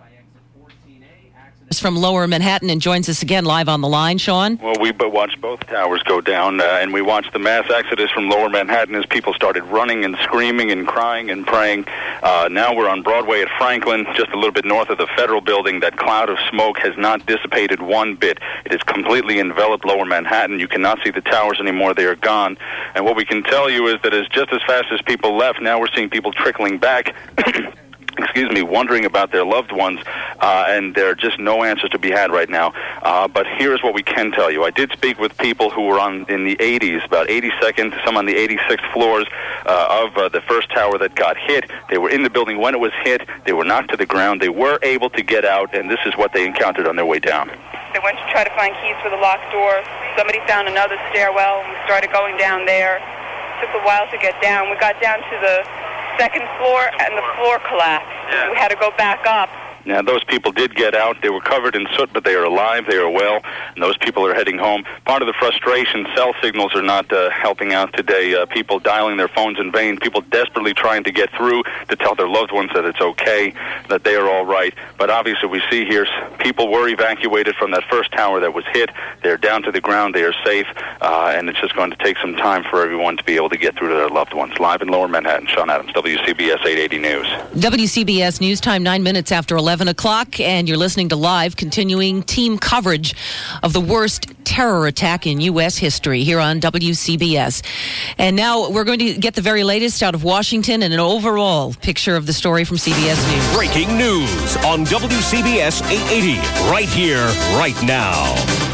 From Lower Manhattan and joins us again live on the line. Sean? Well, we watched both towers go down, and we watched the mass exodus from Lower Manhattan as people started running and screaming and crying and praying. Now we're on Broadway at Franklin, just a little bit north of the Federal Building. That cloud of smoke has not dissipated one bit. It has completely enveloped Lower Manhattan. You cannot see the towers anymore. They are gone. And what we can tell you is that just as fast as people left, now we're seeing people trickling back. Wondering about their loved ones, and there are just no answers to be had right now. But here's what we can tell you. I did speak with people who were in the 80s, about 82nd, some on the 86th floors of the first tower that got hit. They were in the building when it was hit. They were knocked to the ground. They were able to get out, and this is what they encountered on their way down. They went to try to find keys for the locked door. Somebody found another stairwell, and we started going down there. It took a while to get down. We got down to the second floor, and the floor collapsed. Yeah. We had to go back up. Now, those people did get out. They were covered in soot, but they are alive. They are well, and those people are heading home. Part of the frustration, cell signals are not helping out today. People dialing their phones in vain, people desperately trying to get through to tell their loved ones that it's okay, that they are all right. But obviously, we see here people were evacuated from that first tower that was hit. They're down to the ground. They are safe, and it's just going to take some time for everyone to be able to get through to their loved ones. Live in Lower Manhattan, Sean Adams, WCBS 880 News. WCBS News Time, 9 minutes after 11 o'clock, and you're listening to live, continuing team coverage of the worst terror attack in U.S. history here on WCBS. And now we're going to get the very latest out of Washington and an overall picture of the story from CBS News. Breaking news on WCBS 880, right here, right now.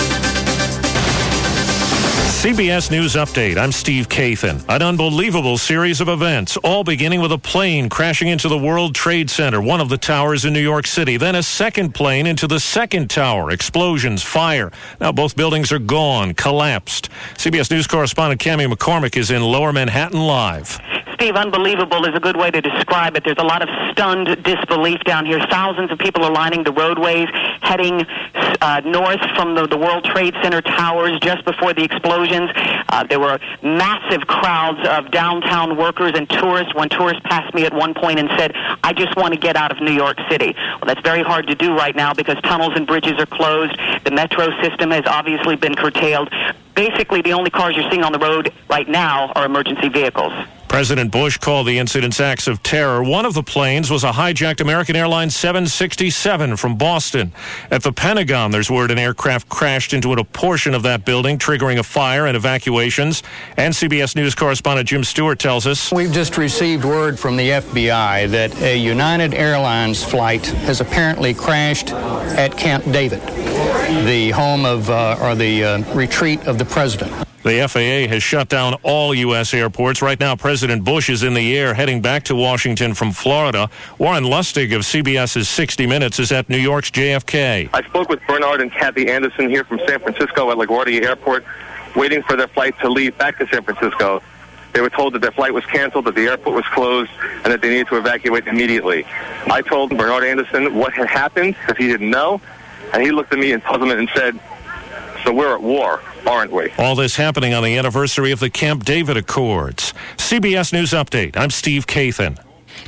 CBS News Update. I'm Steve Kathan. An unbelievable series of events, all beginning with a plane crashing into the World Trade Center, one of the towers in New York City. Then a second plane into the second tower. Explosions, fire. Now both buildings are gone, collapsed. CBS News correspondent Cammie McCormick is in Lower Manhattan live. Steve, unbelievable is a good way to describe it. There's a lot of stunned disbelief down here. Thousands of people are lining the roadways, heading north from the World Trade Center towers just before the explosions. There were massive crowds of downtown workers and tourists. One tourist passed me at one point and said, "I just want to get out of New York City." Well, that's very hard to do right now because tunnels and bridges are closed. The metro system has obviously been curtailed. Basically, the only cars you're seeing on the road right now are emergency vehicles. President Bush called the incidents acts of terror. One of the planes was a hijacked American Airlines 767 from Boston. At the Pentagon, there's word an aircraft crashed into a portion of that building, triggering a fire and evacuations. And CBS News correspondent Jim Stewart tells us. We've just received word from the FBI that a United Airlines flight has apparently crashed at Camp David, the home of, the retreat of the president. The FAA has shut down all U.S. airports. Right now, President Bush is in the air heading back to Washington from Florida. Warren Lustig of CBS's 60 Minutes is at New York's JFK. I spoke with Bernard and Kathy Anderson here from San Francisco at LaGuardia Airport, waiting for their flight to leave back to San Francisco. They were told that their flight was canceled, that the airport was closed, and that they needed to evacuate immediately. I told Bernard Anderson what had happened, because he didn't know, and he looked at me in puzzlement and said, "So we're at war, aren't we?" All this happening on the anniversary of the Camp David Accords. CBS News Update. I'm Steve Kathan.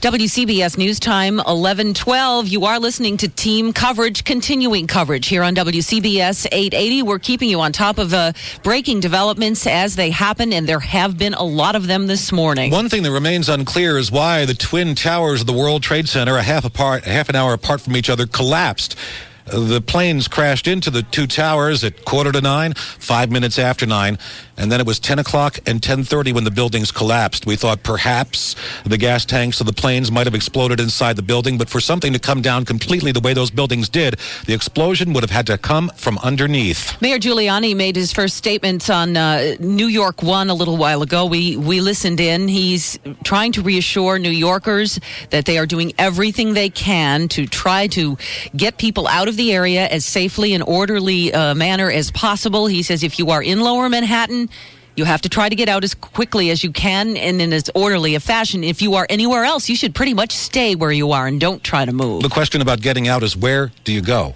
WCBS News Time, 11:12. You are listening to team coverage, continuing coverage here on WCBS 880. We're keeping you on top of breaking developments as they happen, and there have been a lot of them this morning. One thing that remains unclear is why the twin towers of the World Trade Center, a half an hour apart from each other, collapsed. The planes crashed into the two towers at 8:45, 5 minutes after 9, and then it was 10 o'clock and 10:30 when the buildings collapsed. We thought perhaps the gas tanks of the planes might have exploded inside the building, but for something to come down completely the way those buildings did, the explosion would have had to come from underneath. Mayor Giuliani made his first statement on New York One a little while ago. We listened in. He's trying to reassure New Yorkers that they are doing everything they can to try to get people out of the area as safely and orderly manner as possible. He says if you are in Lower Manhattan, you have to try to get out as quickly as you can and in as orderly a fashion. If you are anywhere else, you should pretty much stay where you are and don't try to move. The question about getting out is, where do you go?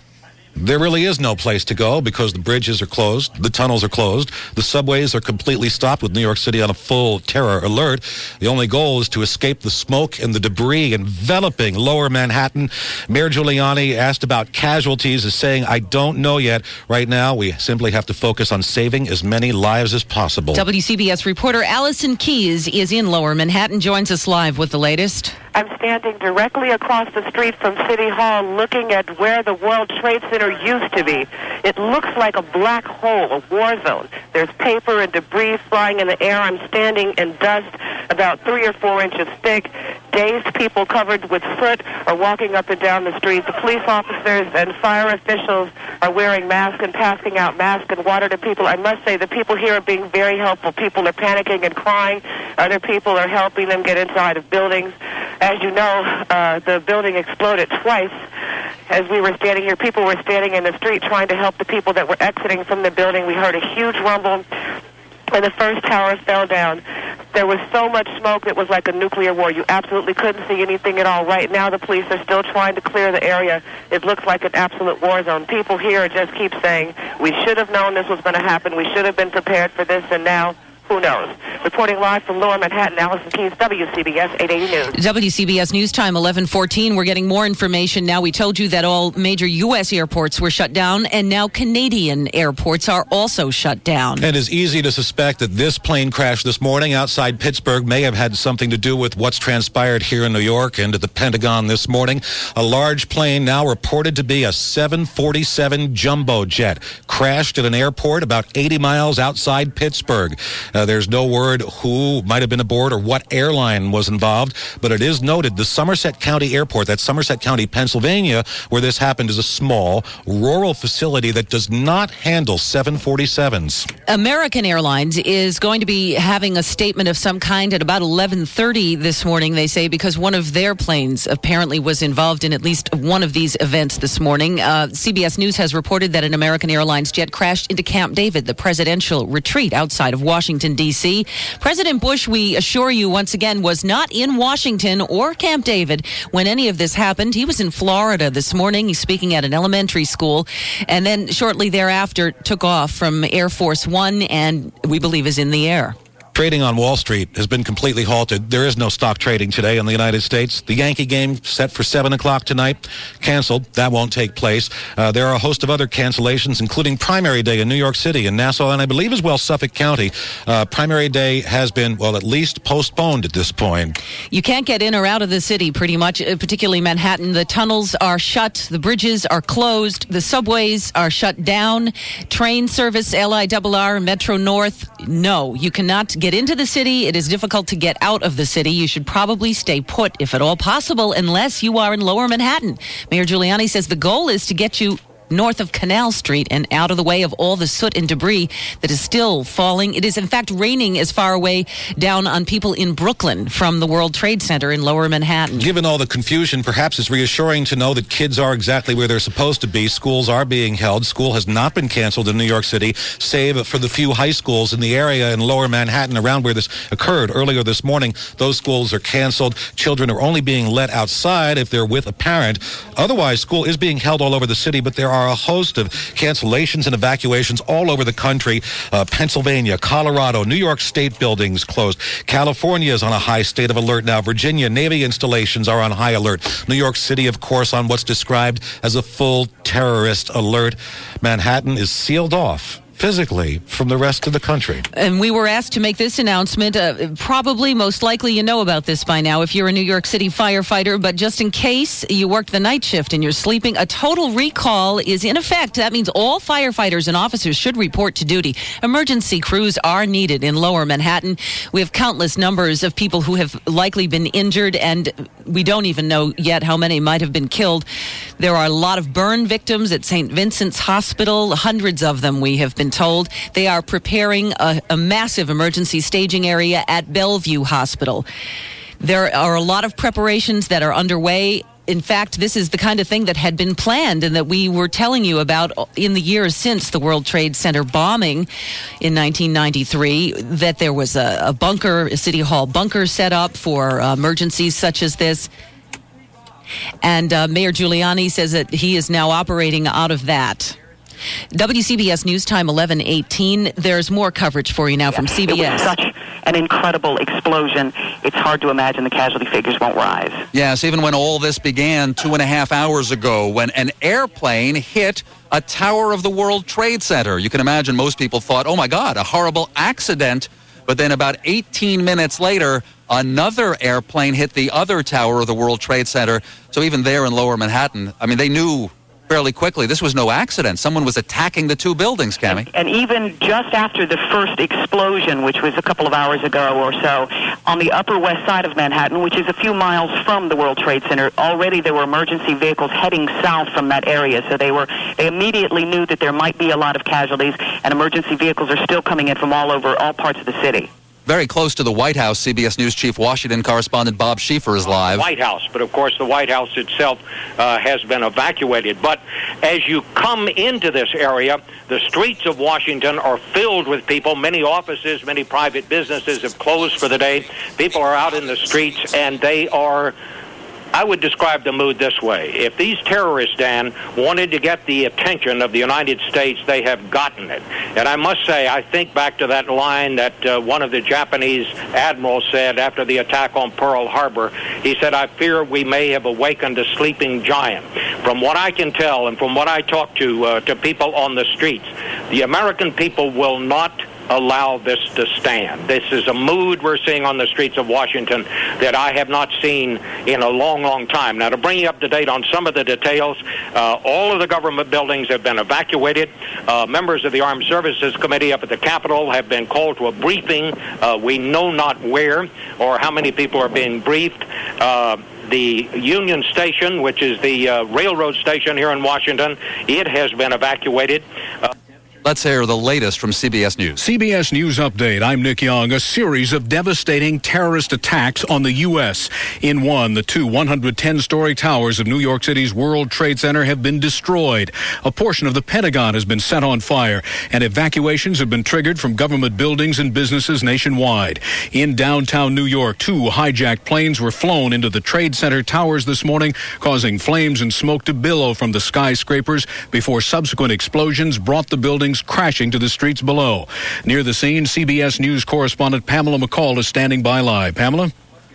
There really is no place to go because the bridges are closed, the tunnels are closed, the subways are completely stopped with New York City on a full terror alert. The only goal is to escape the smoke and the debris enveloping lower Manhattan. Mayor Giuliani, asked about casualties, is saying, I don't know yet. Right now, we simply have to focus on saving as many lives as possible. WCBS reporter Allison Keyes is in lower Manhattan, joins us live with the latest. I'm standing directly across the street from City Hall looking at where the World Trade Center used to be. It looks like a black hole, a war zone. There's paper and debris flying in the air. I'm standing in dust about 3 or 4 inches thick. Dazed people covered with soot are walking up and down the street. The police officers and fire officials are wearing masks and passing out masks and water to people. I must say the people here are being very helpful. People are panicking and crying. Other people are helping them get inside of buildings. As you know, the building exploded twice. As we were standing here, people were standing in the street trying to help the people that were exiting from the building. We heard a huge rumble, and the first tower fell down. There was so much smoke, it was like a nuclear war. You absolutely couldn't see anything at all. Right now, the police are still trying to clear the area. It looks like an absolute war zone. People here just keep saying, we should have known this was going to happen. We should have been prepared for this, and now, who knows? Reporting live from Lower Manhattan, Allison Keyes, WCBS 880 News. WCBS News Time, 11:14. We're getting more information now. We told you that all major U.S. airports were shut down, and now Canadian airports are also shut down. It is easy to suspect that this plane crash this morning outside Pittsburgh may have had something to do with what's transpired here in New York and at the Pentagon this morning. A large plane, now reported to be a 747 jumbo jet, crashed at an airport about 80 miles outside Pittsburgh. There's no word who might have been aboard or what airline was involved, but it is noted the Somerset County Airport, that's Somerset County, Pennsylvania, where this happened, is a small, rural facility that does not handle 747s. American Airlines is going to be having a statement of some kind at about 11:30 this morning, they say, because one of their planes apparently was involved in at least one of these events this morning. CBS News has reported that an American Airlines jet crashed into Camp David, the presidential retreat outside of Washington, D.C. President Bush, we assure you once again, was not in Washington or Camp David when any of this happened. He was in Florida this morning. He's speaking at an elementary school, and then shortly thereafter took off from Air Force One, and we believe is in the air. Trading on Wall Street has been completely halted. There is no stock trading today in the United States. The Yankee game set for 7 o'clock tonight, canceled. That won't take place. There are a host of other cancellations, including Primary Day in New York City and Nassau, and I believe as well Suffolk County. Primary Day has been, well, at least postponed at this point. You can't get in or out of the city pretty much, particularly Manhattan. The tunnels are shut. The bridges are closed. The subways are shut down. Train service, LIRR, Metro North, no. You cannot get into the city. It is difficult to get out of the city. You should probably stay put, if at all possible, unless you are in lower Manhattan. Mayor Giuliani says the goal is to get you north of Canal Street and out of the way of all the soot and debris that is still falling. It is, in fact, raining as far away down on people in Brooklyn from the World Trade Center in lower Manhattan. Given all the confusion, perhaps it's reassuring to know that kids are exactly where they're supposed to be. Schools are being held. School has not been canceled in New York City, save for the few high schools in the area in lower Manhattan around where this occurred earlier this morning. Those schools are canceled. Children are only being let outside if they're with a parent. Otherwise, school is being held all over the city, but there are a host of cancellations and evacuations all over the country. Pennsylvania, Colorado, New York State buildings closed. California is on a high state of alert now. Virginia, Navy installations are on high alert. New York City, of course, on what's described as a full terrorist alert. Manhattan is sealed off physically from the rest of the country. And we were asked to make this announcement. Probably, most likely, you know about this by now if you're a New York City firefighter, but just in case you worked the night shift and you're sleeping, a total recall is in effect. That means all firefighters and officers should report to duty. Emergency crews are needed in lower Manhattan. We have countless numbers of people who have likely been injured, and we don't even know yet how many might have been killed. There are a lot of burn victims at St. Vincent's Hospital, hundreds of them, we have been told. They are preparing a massive emergency staging area at Bellevue Hospital. There are a lot of preparations that are underway. In fact, this is the kind of thing that had been planned and that we were telling you about in the years since the World Trade Center bombing in 1993, that there was a bunker, a City Hall bunker set up for emergencies such as this. And Mayor Giuliani says that he is now operating out of that. WCBS News Time 11:18. There's more coverage for you now from CBS. It was such an incredible explosion. It's hard to imagine the casualty figures won't rise. Yes, even when all this began 2.5 hours ago, when an airplane hit a tower of the World Trade Center. You can imagine most people thought, oh my God, a horrible accident. But then about 18 minutes later, another airplane hit the other tower of the World Trade Center. So even there in Lower Manhattan, I mean, they knew fairly quickly this was no accident. Someone was attacking the two buildings, Cammie. And even just after the first explosion, which was a couple of hours ago or so, on the Upper West Side of Manhattan, which is a few miles from the World Trade Center, already there were emergency vehicles heading south from that area. So they immediately knew that there might be a lot of casualties, and emergency vehicles are still coming in from all over, all parts of the city. Very close to the White House, CBS News Chief Washington correspondent Bob Schieffer is live. White House, but of course the White House itself has been evacuated. But as you come into this area, the streets of Washington are filled with people. Many offices, many private businesses have closed for the day. People are out in the streets, and they are... I would describe the mood this way. If these terrorists, Dan, wanted to get the attention of the United States, they have gotten it. And I must say, I think back to that line that one of the Japanese admirals said after the attack on Pearl Harbor. He said, I fear we may have awakened a sleeping giant. From what I can tell and from what I talk to people on the streets, the American people will not allow this to stand. This is a mood we're seeing on the streets of Washington that I have not seen in a long, long time. Now, to bring you up to date on some of the details, all of the government buildings have been evacuated. Members of the Armed Services Committee up at the Capitol have been called to a briefing. We know not where or how many people are being briefed. The Union Station, which is the railroad station here in Washington, it has been evacuated. Let's hear the latest from CBS News. CBS News Update. I'm Nick Young. A series of devastating terrorist attacks on the U.S. In one, the two 110-story towers of New York City's World Trade Center have been destroyed. A portion of the Pentagon has been set on fire, and evacuations have been triggered from government buildings and businesses nationwide. In downtown New York, two hijacked planes were flown into the Trade Center towers this morning, causing flames and smoke to billow from the skyscrapers before subsequent explosions brought the building crashing to the streets below. Near the scene, CBS News correspondent Pamela McCall is standing by live. Pamela?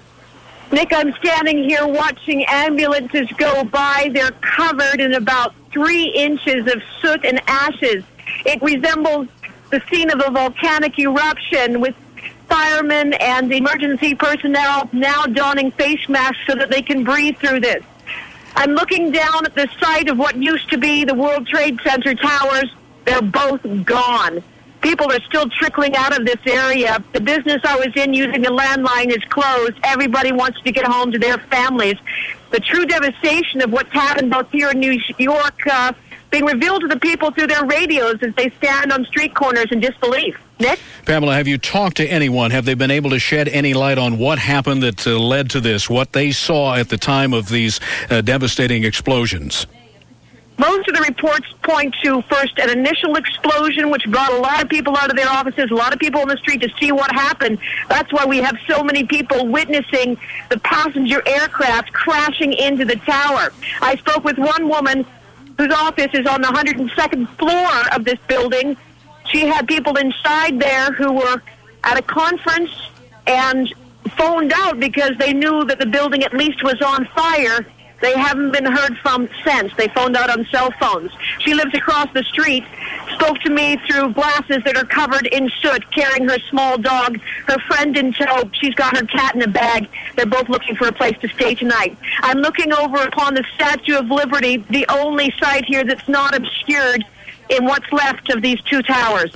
Nick, I'm standing here watching ambulances go by. They're covered in about 3 inches of soot and ashes. It resembles the scene of a volcanic eruption, with firemen and emergency personnel now donning face masks so that they can breathe through this. I'm looking down at the site of what used to be the World Trade Center towers. They're both gone. People are still trickling out of this area. The business I was in using a landline is closed. Everybody wants to get home to their families. The true devastation of what's happened both here in New York being revealed to the people through their radios as they stand on street corners in disbelief. Nick? Pamela, have you talked to anyone? Have they been able to shed any light on what happened that led to this, what they saw at the time of these devastating explosions? Most of the reports point to, first, an initial explosion, which brought a lot of people out of their offices, a lot of people on the street to see what happened. That's why we have so many people witnessing the passenger aircraft crashing into the tower. I spoke with one woman whose office is on the 102nd floor of this building. She had people inside there who were at a conference and phoned out because they knew that the building at least was on fire. They haven't been heard from since. They phoned out on cell phones. She lives across the street, spoke to me through glasses that are covered in soot, carrying her small dog, her friend in tow. She's got her cat in a bag. They're both looking for a place to stay tonight. I'm looking over upon the Statue of Liberty, the only site here that's not obscured in what's left of these two towers.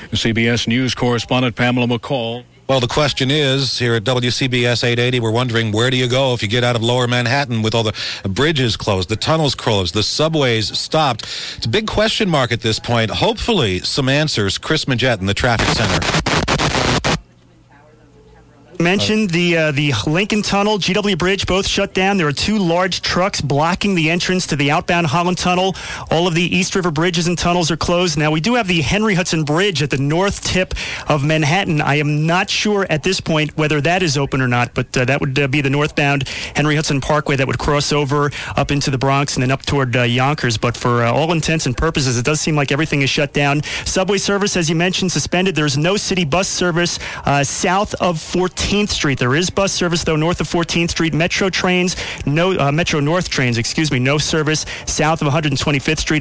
CBS News correspondent Pamela McCall. Well, the question is, here at WCBS 880, we're wondering, where do you go if you get out of Lower Manhattan with all the bridges closed, the tunnels closed, the subways stopped? It's a big question mark at this point. Hopefully, some answers. Chris Majette in the traffic center. mentioned the Lincoln Tunnel, GW Bridge, both shut down. There are 2 large trucks blocking the entrance to the outbound Holland Tunnel. All of the East River bridges and tunnels are closed. Now, we do have the Henry Hudson Bridge at the north tip of Manhattan. I am not sure at this point whether that is open or not, but that would be the northbound Henry Hudson Parkway that would cross over up into the Bronx and then up toward Yonkers. But for all intents and purposes, it does seem like everything is shut down. Subway service, as you mentioned, suspended. There's no city bus service south of 14th Street. There is bus service, though, north of 14th Street. Metro trains, Metro North trains, no service south of 125th Street.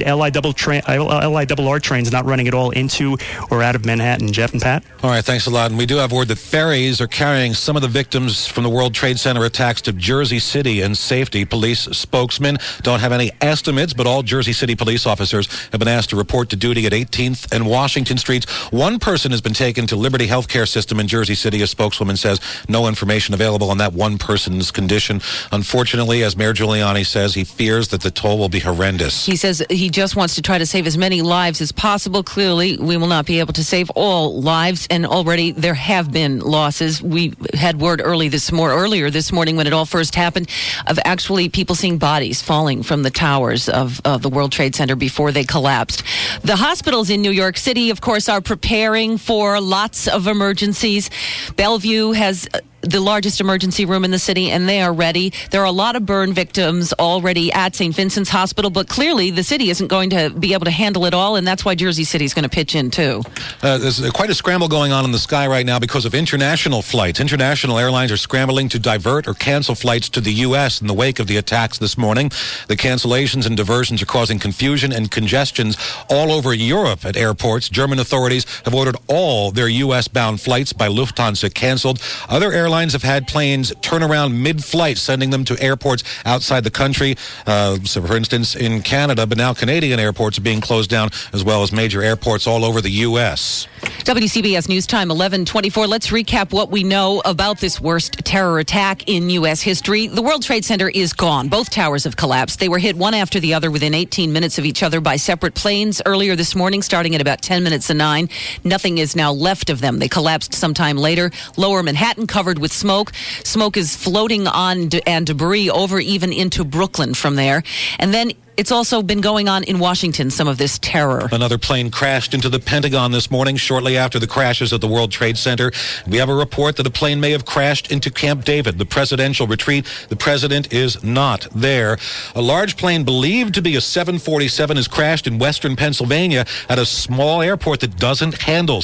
LIRR trains not running at all into or out of Manhattan. Jeff and Pat? All right, thanks a lot. And we do have word that ferries are carrying some of the victims from the World Trade Center attacks to Jersey City in safety. Police spokesmen don't have any estimates, but all Jersey City police officers have been asked to report to duty at 18th and Washington Streets. One person has been taken to Liberty Healthcare System in Jersey City. A spokeswoman says no information available on that one person's condition. Unfortunately, as Mayor Giuliani says, he fears that the toll will be horrendous. He says he just wants to try to save as many lives as possible. Clearly, we will not be able to save all lives, and already there have been losses. We had word earlier this morning when it all first happened of actually people seeing bodies falling from the towers of the World Trade Center before they collapsed. The hospitals in New York City, of course, are preparing for lots of emergencies. Bellevue has the largest emergency room in the city, and they are ready. There are a lot of burn victims already at St. Vincent's Hospital, but clearly the city isn't going to be able to handle it all, and that's why Jersey City is going to pitch in, too. There's quite a scramble going on in the sky right now because of international flights. International airlines are scrambling to divert or cancel flights to the U.S. in the wake of the attacks this morning. The cancellations and diversions are causing confusion and congestions all over Europe at airports. German authorities have ordered all their U.S.-bound flights by Lufthansa canceled. Other airlines have had planes turn around mid-flight, sending them to airports outside the country. So, for instance, in Canada, but now Canadian airports are being closed down, as well as major airports all over the U.S. WCBS News Time 11:24. Let's recap what we know about this worst terror attack in U.S. history. The World Trade Center is gone. Both towers have collapsed. They were hit one after the other within 18 minutes of each other by separate planes earlier this morning, starting at about 10 minutes to 9. Nothing is now left of them. They collapsed sometime later. Lower Manhattan covered with smoke. Smoke is floating on and debris over even into Brooklyn from there. And then it's also been going on in Washington, some of this terror. Another plane crashed into the Pentagon this morning shortly after the crashes at the World Trade Center. We have a report that a plane may have crashed into Camp David, the presidential retreat. The president is not there. A large plane believed to be a 747 has crashed in western Pennsylvania at a small airport that doesn't handle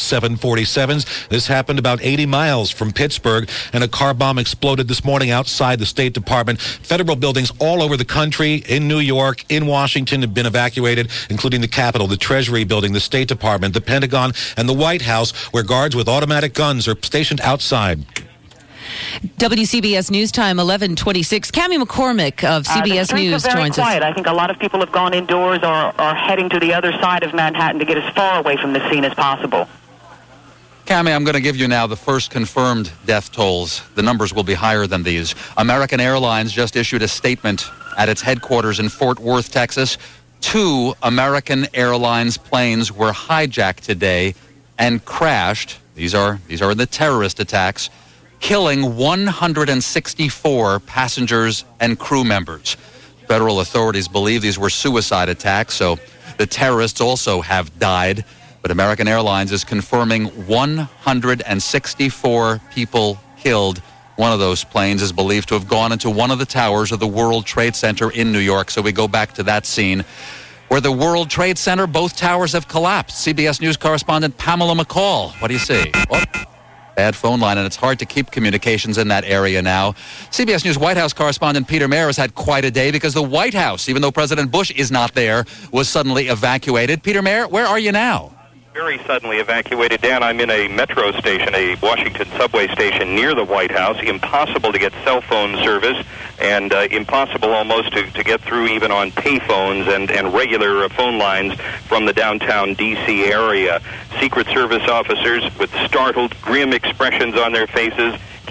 747s. This happened about 80 miles from Pittsburgh, and a car bomb exploded this morning outside the State Department. Federal buildings all over the country, in New York, in Washington, have been evacuated, including the Capitol, the Treasury Building, the State Department, the Pentagon, and the White House, where guards with automatic guns are stationed outside. WCBS News Time 11:26. Cammie McCormick of CBS News joins us. I think a lot of people have gone indoors or are heading to the other side of Manhattan to get as far away from the scene as possible. Cammie, I'm going to give you now the first confirmed death tolls. The numbers will be higher than these. American Airlines just issued a statement at its headquarters in Fort Worth, Texas. 2 American Airlines planes were hijacked today and crashed. These are the terrorist attacks, killing 164 passengers and crew members. Federal authorities believe these were suicide attacks, so the terrorists also have died. But American Airlines is confirming 164 people killed. One of those planes is believed to have gone into one of the towers of the World Trade Center in New York. So we go back to that scene where the World Trade Center, both towers have collapsed. CBS News correspondent Pamela McCall, what do you see? Oh, bad phone line, and it's hard to keep communications in that area now. CBS News White House correspondent Peter Mayer has had quite a day because the White House, even though President Bush is not there, was suddenly evacuated. Peter Mayer, where are you now? Very suddenly evacuated, Dan. I'm in a metro station, a Washington subway station near the White House. Impossible to get cell phone service, and impossible almost to get through even on pay phones and regular phone lines from the downtown D.C. area. Secret Service officers with startled, grim expressions on their faces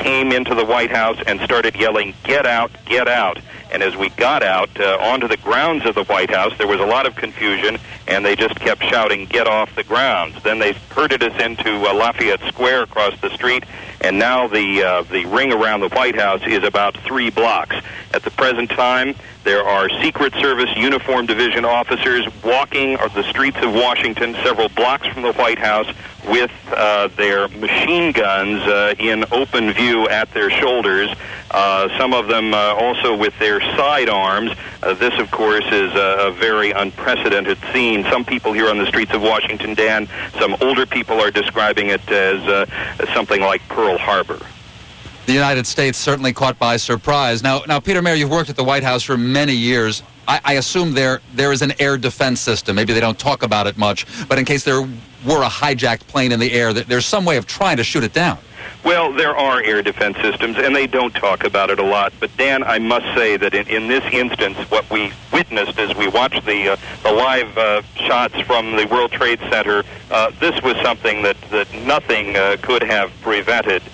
came into the White House and started yelling, "Get out, get out." And as we got out onto the grounds of the White House, there was a lot of confusion, and they just kept shouting, "Get off the grounds." Then they herded us into Lafayette Square across the street, and now the ring around the White House is about 3 blocks. At the present time, there are Secret Service Uniform Division officers walking the streets of Washington several blocks from the White House with their machine guns in open view at their shoulders, some of them also with their sidearms. This, of course, is a very unprecedented scene. Some people here on the streets of Washington, Dan, some older people are describing it as something like Pearl Harbor. The United States certainly caught by surprise. Now, Peter Mayer, you've worked at the White House for many years. I assume there is an air defense system. Maybe they don't talk about it much, but in case there were a hijacked plane in the air, there's some way of trying to shoot it down. Well, there are air defense systems, and they don't talk about it a lot. But, Dan, I must say that in this instance, what we witnessed as we watched the live shots from the World Trade Center, this was something that nothing could have prevented.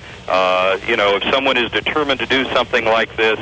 If someone is determined to do something like this,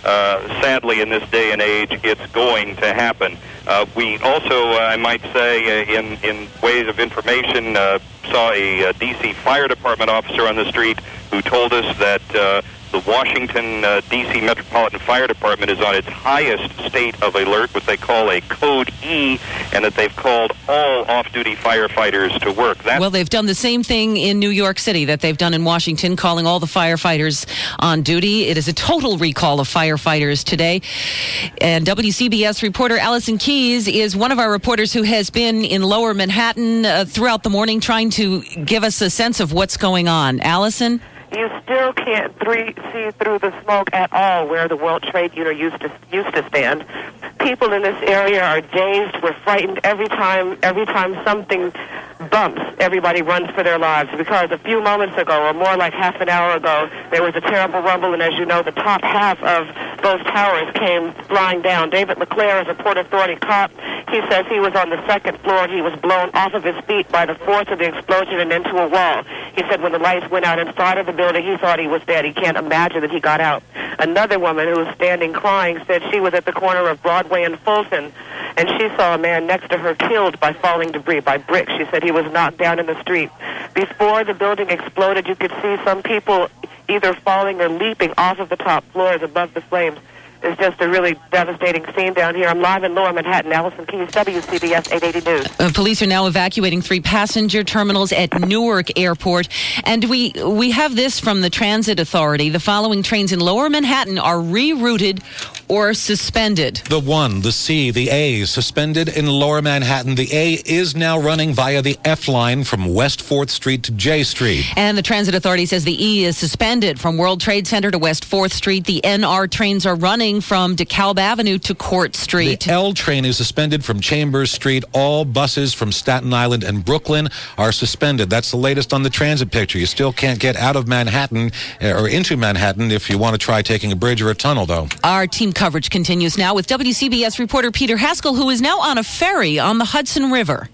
sadly, in this day and age, it's going to happen. We also, I might say, in ways of information, saw a D.C. Fire Department officer on the street who told us that the Washington, D.C. Metropolitan Fire Department is on its highest state of alert, what they call a Code E, and that they've called all off-duty firefighters to work. Well, they've done the same thing in New York City that they've done in Washington, calling all the firefighters on duty. It is a total recall of firefighters today. And WCBS reporter Allison Keyes is one of our reporters who has been in Lower Manhattan throughout the morning trying to give us a sense of what's going on. Allison? You still can't see through the smoke at all where the World Trade Center used to stand. People in this area are dazed. We're frightened every time something bumps. Everybody runs for their lives because a few moments ago, or more like half an hour ago, there was a terrible rumble, and as you know, the top half of both towers came flying down. David LeClaire is a Port Authority cop. He says he was on the second floor. He was blown off of his feet by the force of the explosion and into a wall. He said when the lights went out inside of the building, he thought he was dead. He can't imagine that he got out. Another woman who was standing crying said she was at the corner of Broadway and Fulton, and she saw a man next to her killed by falling debris, by bricks. She said he was knocked down in the street. Before the building exploded, you could see some people either falling or leaping off of the top floors above the flames. It's just a really devastating scene down here. I'm live in Lower Manhattan. Allison Keyes, WCBS 880 News. Police are now evacuating 3 passenger terminals at Newark Airport. And we have this from the Transit Authority. The following trains in Lower Manhattan are rerouted or suspended. The 1, the C, the A, suspended in Lower Manhattan. The A is now running via the F line from West 4th Street to J Street. And the Transit Authority says the E is suspended from World Trade Center to West 4th Street. The NR trains are running from DeKalb Avenue to Court Street. The L train is suspended from Chambers Street. All buses from Staten Island and Brooklyn are suspended. That's the latest on the transit picture. You still can't get out of Manhattan or into Manhattan if you want to try taking a bridge or a tunnel, though. Our team coverage continues now with WCBS reporter Peter Haskell, who is now on a ferry on the Hudson River.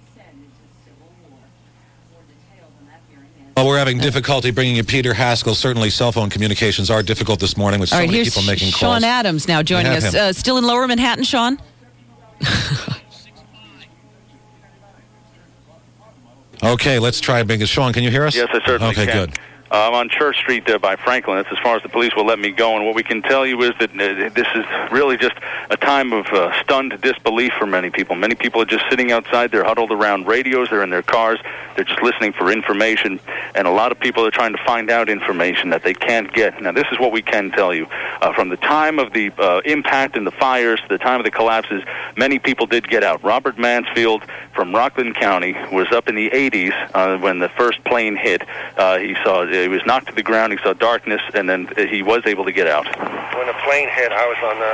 Well, we're having difficulty bringing you Peter Haskell. Certainly cell phone communications are difficult this morning with so many people making calls. Sean Adams now joining us. Still in Lower Manhattan, Sean? Okay, let's try bringing Sean, can you hear us? Yes, I certainly can. Okay, good. I'm on Church Street by Franklin. That's as far as the police will let me go. And what we can tell you is that this is really just a time of stunned disbelief for many people. Many people are just sitting outside. They're huddled around radios. They're in their cars. They're just listening for information. And a lot of people are trying to find out information that they can't get. Now, this is what we can tell you. From the time of the impact and the fires to the time of the collapses, many people did get out. Robert Mansfield from Rockland County was up in the 80s when the first plane hit. He was knocked to the ground. He saw darkness, and then he was able to get out. When the plane hit, I was on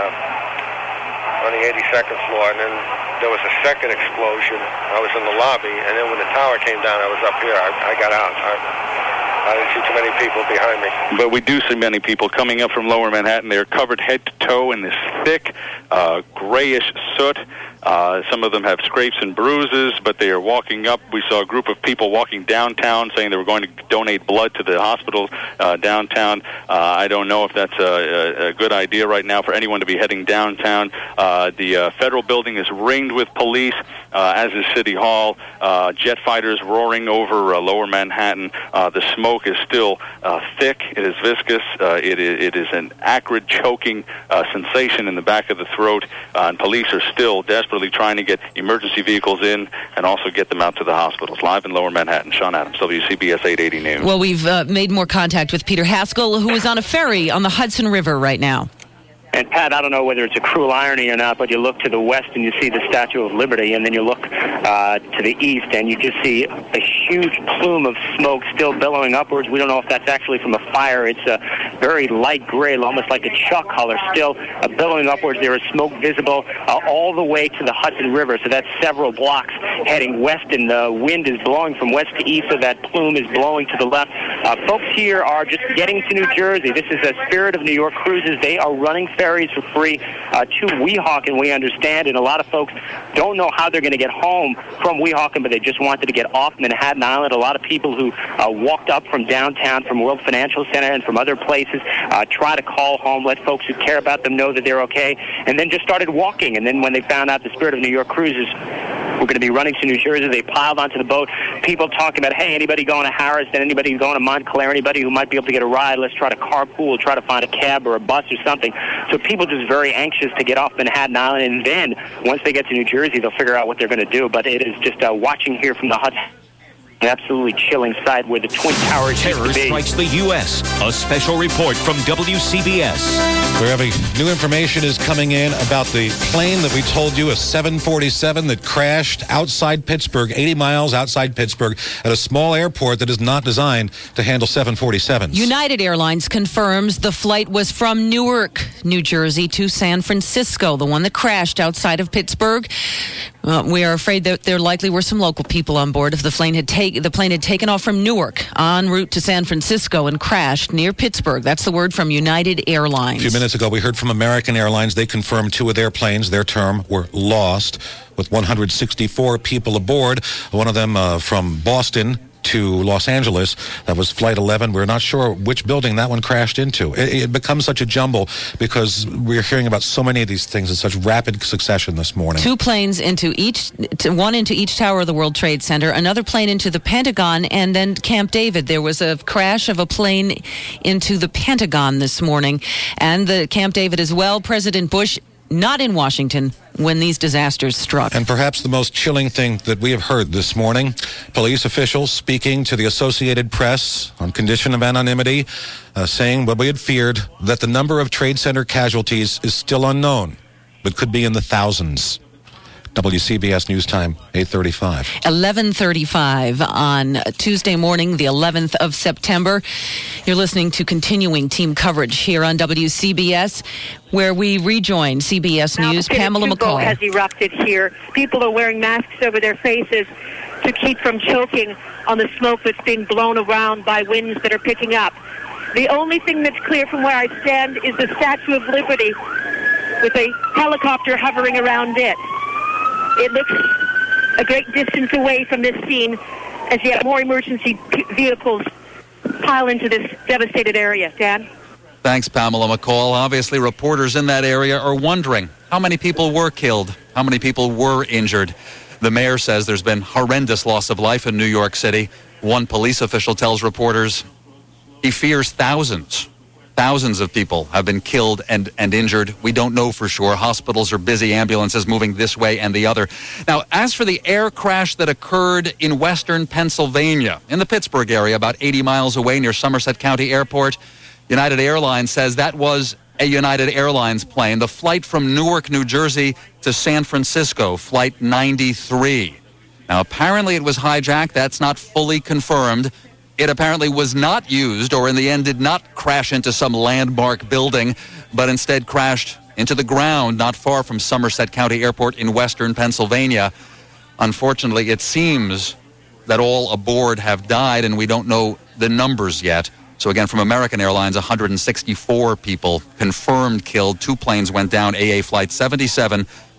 the 82nd floor, and then there was a second explosion. I was in the lobby, and then when the tower came down, I was up here. I got out. I didn't see too many people behind me. But we do see many people coming up from Lower Manhattan. They're covered head to toe in this thick, grayish soot. Some of them have scrapes and bruises, but they are walking up. We saw a group of people walking downtown saying they were going to donate blood to the hospital downtown. I don't know if that's a good idea right now for anyone to be heading downtown. The federal building is ringed with police, as is City Hall. Jet fighters roaring over lower Manhattan. The smoke is still thick. It is viscous. It is an acrid, choking sensation in the back of the throat, and police are still desperately trying to get emergency vehicles in and also get them out to the hospitals. Live in lower Manhattan, Sean Adams, WCBS 880 News. Well, we've made more contact with Peter Haskell, who is on a ferry on the Hudson River right now. And, Pat, I don't know whether it's a cruel irony or not, but you look to the west and you see the Statue of Liberty, and then you look to the east and you just see a huge plume of smoke still billowing upwards. We don't know if that's actually from a fire. It's a very light gray, almost like a chalk color, still billowing upwards. There is smoke visible all the way to the Hudson River, so that's several blocks heading west, and the wind is blowing from west to east, so that plume is blowing to the left. Folks here are just getting to New Jersey. This is a Spirit of New York cruises. They are running ferries for free to Weehawken, we understand, and a lot of folks don't know how they're going to get home from Weehawken, but they just wanted to get off Manhattan Island. A lot of people who walked up from downtown, from World Financial Center, and from other places try to call home, let folks who care about them know that they're okay, and then just started walking. And then when they found out the Spirit of New York cruises were going to be running to New Jersey, they piled onto the boat. People talking about, hey, anybody going to Harrison, anybody going to Montclair, anybody who might be able to get a ride, let's try to carpool, try to find a cab or a bus or something. So people just very anxious to get off Manhattan Island, and then once they get to New Jersey, they'll figure out what they're going to do. But it is just watching here from the Hudson, an absolutely chilling sight where the Twin Towers Terror used to be. strikes the U.S. A special report from WCBS. We're having new information is coming in about the plane that we told you, a 747 that crashed outside Pittsburgh, 80 miles outside Pittsburgh, at a small airport that is not designed to handle 747s. United Airlines confirms the flight was from Newark, New Jersey to San Francisco, the one that crashed outside of Pittsburgh. We are afraid that there likely were some local people on board. If the plane had taken off from Newark en route to San Francisco and crashed near Pittsburgh. That's the word from United Airlines. A few minutes ago, we heard from American Airlines. They confirmed 2 of their planes, their term, were lost, with 164 people aboard. One of them from Boston to Los Angeles. That was Flight 11. We're not sure which building that one crashed into. It becomes such a jumble because we're hearing about so many of these things in such rapid succession this morning. 2 planes one into each tower of the World Trade Center, another plane into the Pentagon, and then Camp David. There was a crash of a plane into the Pentagon this morning, and the Camp David as well. President Bush not in Washington when these disasters struck. And perhaps the most chilling thing that we have heard this morning, police officials speaking to the Associated Press on condition of anonymity, saying what we had feared, that the number of Trade Center casualties is still unknown, but could be in the thousands. WCBS News Time, 8:35. 11:35 on Tuesday morning, the 11th of September. You're listening to continuing team coverage here on WCBS, where we rejoin CBS News' Pamela McCall. Has erupted here. People are wearing masks over their faces to keep from choking on the smoke that's being blown around by winds that are picking up. The only thing that's clear from where I stand is the Statue of Liberty with a helicopter hovering around it. It looks a great distance away from this scene as yet more emergency vehicles pile into this devastated area. Dan? Thanks, Pamela McCall. Obviously, reporters in that area are wondering how many people were killed, how many people were injured. The mayor says there's been horrendous loss of life in New York City. One police official tells reporters he fears thousands of people have been killed and injured. We don't know for sure. Hospitals are busy, ambulances moving this way and the other. Now, as for the air crash that occurred in western Pennsylvania, in the Pittsburgh area, about 80 miles away near Somerset County Airport, United Airlines says that was a United Airlines plane. The flight from Newark, New Jersey to San Francisco, Flight 93. Now, apparently it was hijacked. That's not fully confirmed. It apparently was not used, or in the end did not crash into some landmark building, but instead crashed into the ground not far from Somerset County Airport in western Pennsylvania. Unfortunately, it seems that all aboard have died, and we don't know the numbers yet. So again, from American Airlines, 164 people confirmed killed. 2 planes went down, AA Flight 77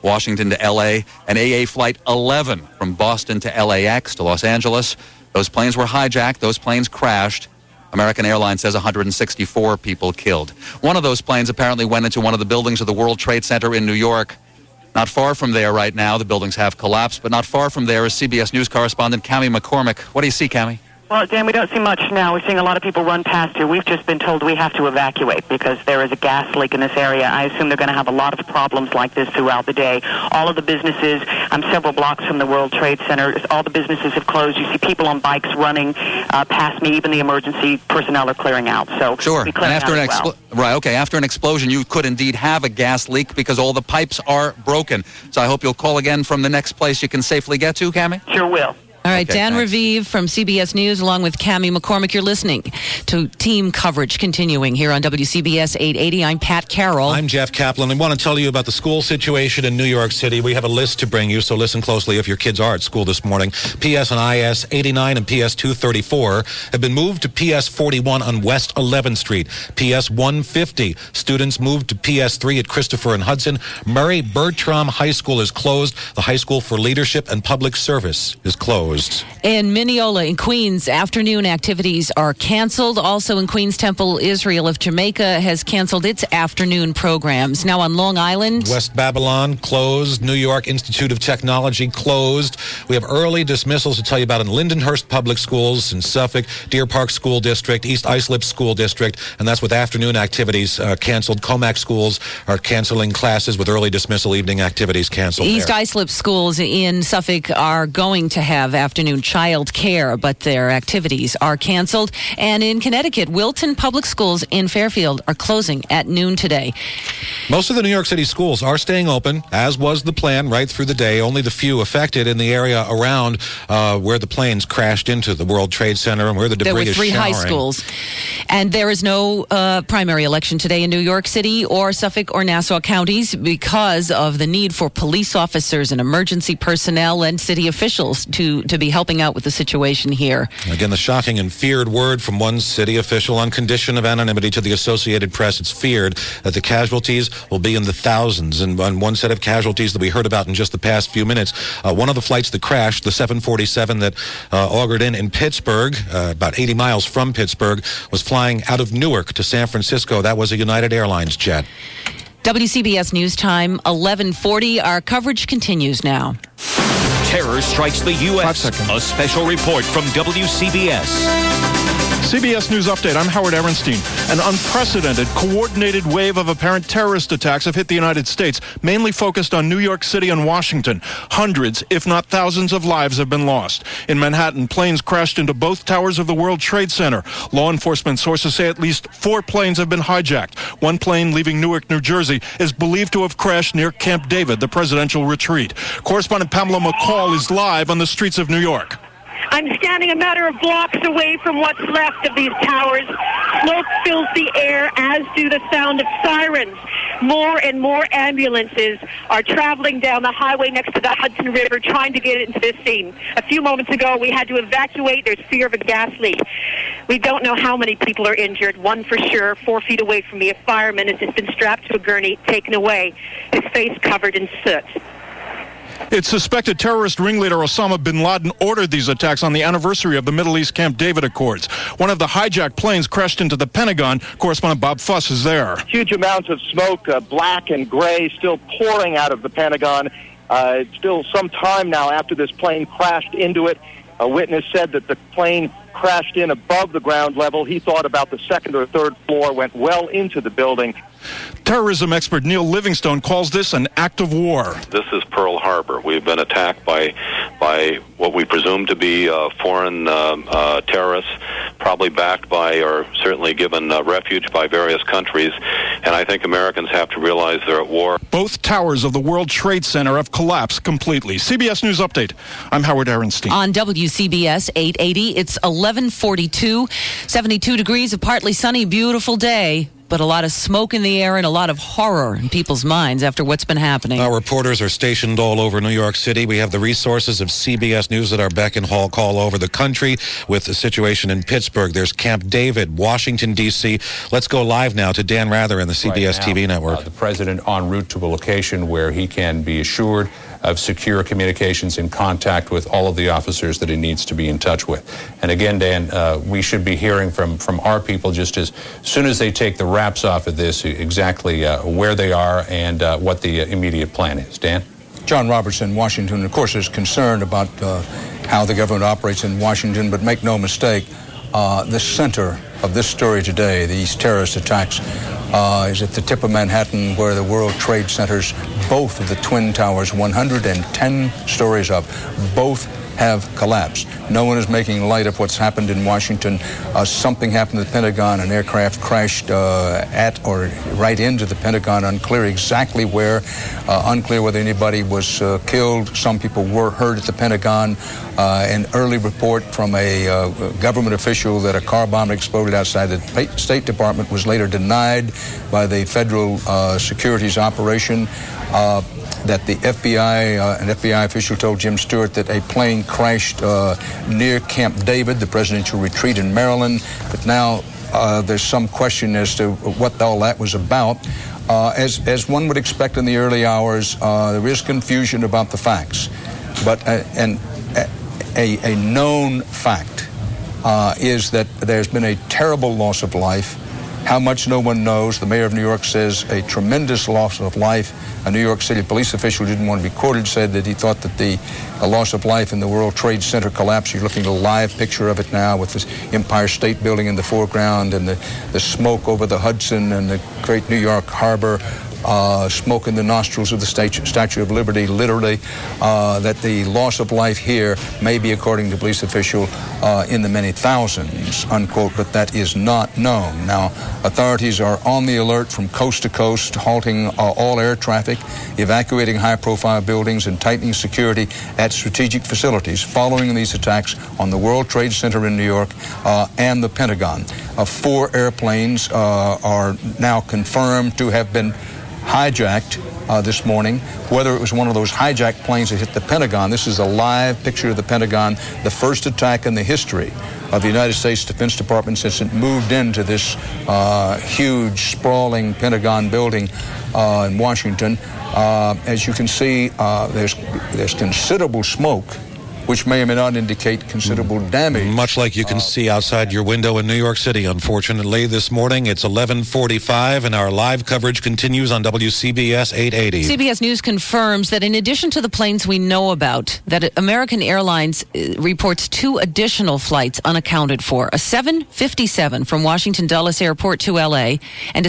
Washington to L.A., and AA Flight 11 from Boston to LAX to Los Angeles. Those planes were hijacked. Those planes crashed. American Airlines says 164 people killed. One of those planes apparently went into one of the buildings of the World Trade Center in New York. Not far from there right now, the buildings have collapsed, but not far from there is CBS News correspondent Cammie McCormick. What do you see, Cammie? Well, Dan, we don't see much now. We're seeing a lot of people run past here. We've just been told we have to evacuate because there is a gas leak in this area. I assume they're going to have a lot of problems like this throughout the day. All of the businesses, I'm several blocks from the World Trade Center, all the businesses have closed. You see people on bikes running past me. Even the emergency personnel are clearing out. So sure. And after after an explosion, you could indeed have a gas leak because all the pipes are broken. So I hope you'll call again from the next place you can safely get to, Cammie. Sure will. All right, Okay, Dan thanks. Raviv from CBS News, along with Cammie McCormick. You're listening to Team Coverage continuing here on WCBS 880. I'm Pat Carroll. I'm Jeff Kaplan. I want to tell you about the school situation in New York City. We have a list to bring you, so listen closely if your kids are at school this morning. PS and IS 89 and PS 234 have been moved to PS 41 on West 11th Street. PS 150, students moved to PS 3 at Christopher and Hudson. Murray Bertram High School is closed. The High School for Leadership and Public Service is closed. In Mineola, in Queens, afternoon activities are canceled. Also in Queens Temple, Israel of Jamaica has canceled its afternoon programs. Now on Long Island, West Babylon closed. New York Institute of Technology closed. We have early dismissals to tell you about in Lindenhurst Public Schools, in Suffolk, Deer Park School District, East Islip School District, and that's with afternoon activities canceled. Comac schools are canceling classes with early dismissal, evening activities canceled. East there. Islip schools in Suffolk are going to have afternoon child care, but their activities are canceled. And in Connecticut, Wilton Public Schools in Fairfield are closing at noon today. Most of the New York City schools are staying open, as was the plan right through the day. Only the few affected in the area around where the planes crashed into the World Trade Center and where the debris is showering. There were 3 high schools. And there is no primary election today in New York City or Suffolk or Nassau counties because of the need for police officers and emergency personnel and city officials to be helping out with the situation here. Again, the shocking and feared word from one city official on condition of anonymity to the Associated Press. It's feared that the casualties will be in the thousands. And on one set of casualties that we heard about in just the past few minutes, one of the flights that crashed, the 747 that augured in Pittsburgh, about 80 miles from Pittsburgh, was flying out of Newark to San Francisco. That was a United Airlines jet. WCBS News Time, 11:40. Our coverage continues now. Terror strikes the U.S. A special report from WCBS. CBS News Update. I'm Howard Ehrenstein. An unprecedented, coordinated wave of apparent terrorist attacks have hit the United States, mainly focused on New York City and Washington. Hundreds, if not thousands, of lives have been lost. In Manhattan, planes crashed into both towers of the World Trade Center. Law enforcement sources say at least 4 planes have been hijacked. One plane leaving Newark, New Jersey, is believed to have crashed near Camp David, the presidential retreat. Correspondent Pamela McCall is live on the streets of New York. I'm standing a matter of blocks away from what's left of these towers. Smoke fills the air, as do the sound of sirens. More and more ambulances are traveling down the highway next to the Hudson River trying to get into this scene. A few moments ago, we had to evacuate. There's fear of a gas leak. We don't know how many people are injured. One for sure, 4 feet away from me, a fireman has just been strapped to a gurney, taken away, his face covered in soot. Its suspected terrorist ringleader Osama bin Laden ordered these attacks on the anniversary of the Middle East Camp David Accords. One of the hijacked planes crashed into the Pentagon. Correspondent Bob Fuss is there. Huge amounts of smoke, black and gray, still pouring out of the Pentagon. It's still some time now after this plane crashed into it. A witness said that the plane crashed in above the ground level. He thought about the 2nd or 3rd floor, went well into the building. Terrorism expert Neil Livingstone calls this an act of war. This is Pearl Harbor. We've been attacked by what we presume to be foreign terrorists, probably backed by or certainly given refuge by various countries. And I think Americans have to realize they're at war. Both towers of the World Trade Center have collapsed completely. CBS News Update. I'm Howard Ehrenstein. On WCBS 880, it's 11:42, 72 degrees, a partly sunny, beautiful day. but a lot of smoke in the air and a lot of horror in people's minds after what's been happening. Our reporters are stationed all over New York City. We have the resources of CBS News at our beck and call all over the country with the situation in Pittsburgh. There's Camp David, Washington, D.C. Let's go live now to Dan Rather in the CBS TV network. The president en route to a location where he can be assured of secure communications and contact with all of the officers that he needs to be in touch with. And again, Dan, we should be hearing from our people just as soon as they take the wraps off of this, exactly where they are and what the immediate plan is. Dan? John Robertson, Washington, of course, is concerned about how the government operates in Washington, but make no mistake, the center of this story today, these terrorist attacks, is at the tip of Manhattan where the World Trade Centers, both of the Twin Towers, 110 stories up, both have collapsed. No one is making light of what's happened in Washington. Something happened at the Pentagon. An aircraft crashed at or right into the Pentagon. Unclear exactly where. Unclear whether anybody was killed. Some people were hurt at the Pentagon. An early report from a government official that a car bomb exploded outside the State Department was later denied by the Federal Securities Operation. That the FBI, an FBI official told Jim Stewart that a plane crashed near Camp David, the presidential retreat in Maryland. But now there's some question as to what all that was about. As one would expect in the early hours, there is confusion about the facts. But a known fact is that there's been a terrible loss of life. How much, no one knows. The mayor of New York says a tremendous loss of life. A New York City police official didn't want to be quoted, said that he thought that the loss of life in the World Trade Center collapse. You're looking at a live picture of it now with this Empire State Building in the foreground and the smoke over the Hudson and the great New York Harbor. Smoke in the nostrils of the Statue of Liberty, literally, that the loss of life here may be, according to police official, in the many thousands, unquote, but that is not known. Now, authorities are on the alert from coast to coast, halting all air traffic, evacuating high-profile buildings, and tightening security at strategic facilities following these attacks on the World Trade Center in New York and the Pentagon. 4 airplanes are now confirmed to have been hijacked this morning. Whether it was one of those hijacked planes that hit the Pentagon, this is a live picture of the Pentagon, the first attack in the history of the United States Defense Department since it moved into this huge, sprawling Pentagon building in Washington. As you can see, there's considerable smoke, which may or may not indicate considerable damage. Much like you can see outside your window in New York City, unfortunately. This morning, it's 11:45, and our live coverage continues on WCBS 880. CBS News confirms that in addition to the planes we know about, that American Airlines reports 2 additional flights unaccounted for. A 757 from Washington Dulles Airport to L.A. and a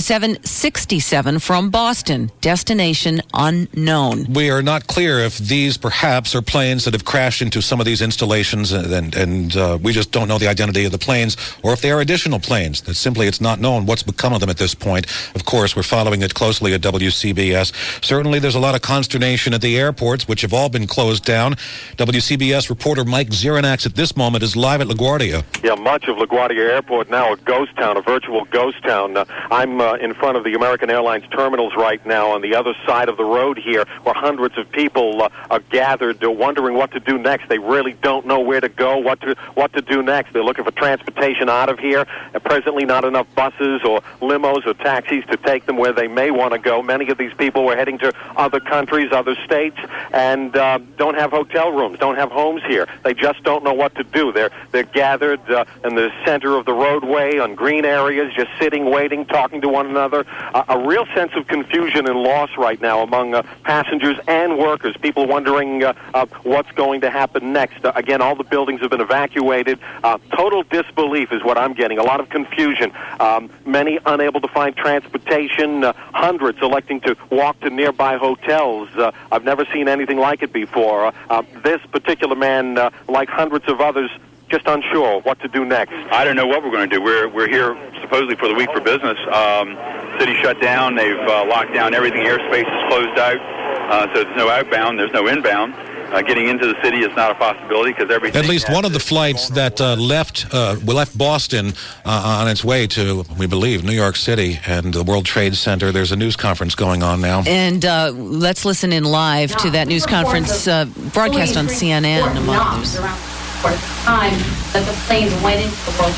767 from Boston, destination unknown. We are not clear if these perhaps are planes that have crashed into some of these installations, and we just don't know the identity of the planes, or if they are additional planes. That simply it's not known what's become of them at this point. Of course, we're following it closely at WCBS. Certainly, there's a lot of consternation at the airports, which have all been closed down. WCBS reporter Mike Zirinax at this moment is live at LaGuardia. Yeah, much of LaGuardia Airport now a ghost town, a virtual ghost town. I'm in front of the American Airlines terminals right now on the other side of the road here, where hundreds of people are gathered, wondering what to do next. They really don't know where to go, what to do next. They're looking for transportation out of here. Presently, not enough buses or limos or taxis to take them where they may want to go. Many of these people were heading to other countries, other states, and don't have hotel rooms, don't have homes here. They just don't know what to do. They're gathered in the center of the roadway on green areas, just sitting, waiting, talking to one another. A real sense of confusion and loss right now among passengers and workers. People wondering what's going to happen next. Again, all the buildings have been evacuated. Total disbelief is what I'm getting. A lot of confusion. Many unable to find transportation. Hundreds electing to walk to nearby hotels. I've never seen anything like it before. This particular man, like hundreds of others, just unsure what to do next. I don't know what we're going to do. We're here supposedly for the week for business. City shut down. They've locked down everything. Airspace is closed out. So there's no outbound. There's no inbound. Getting into the city is not a possibility because everything. At least one of the flights that left Boston on its way to, we believe, New York City and the World Trade Center. There's a news conference going on now. And let's listen in live to that news conference broadcast on CNN, among others. Around time that the planes went into the World.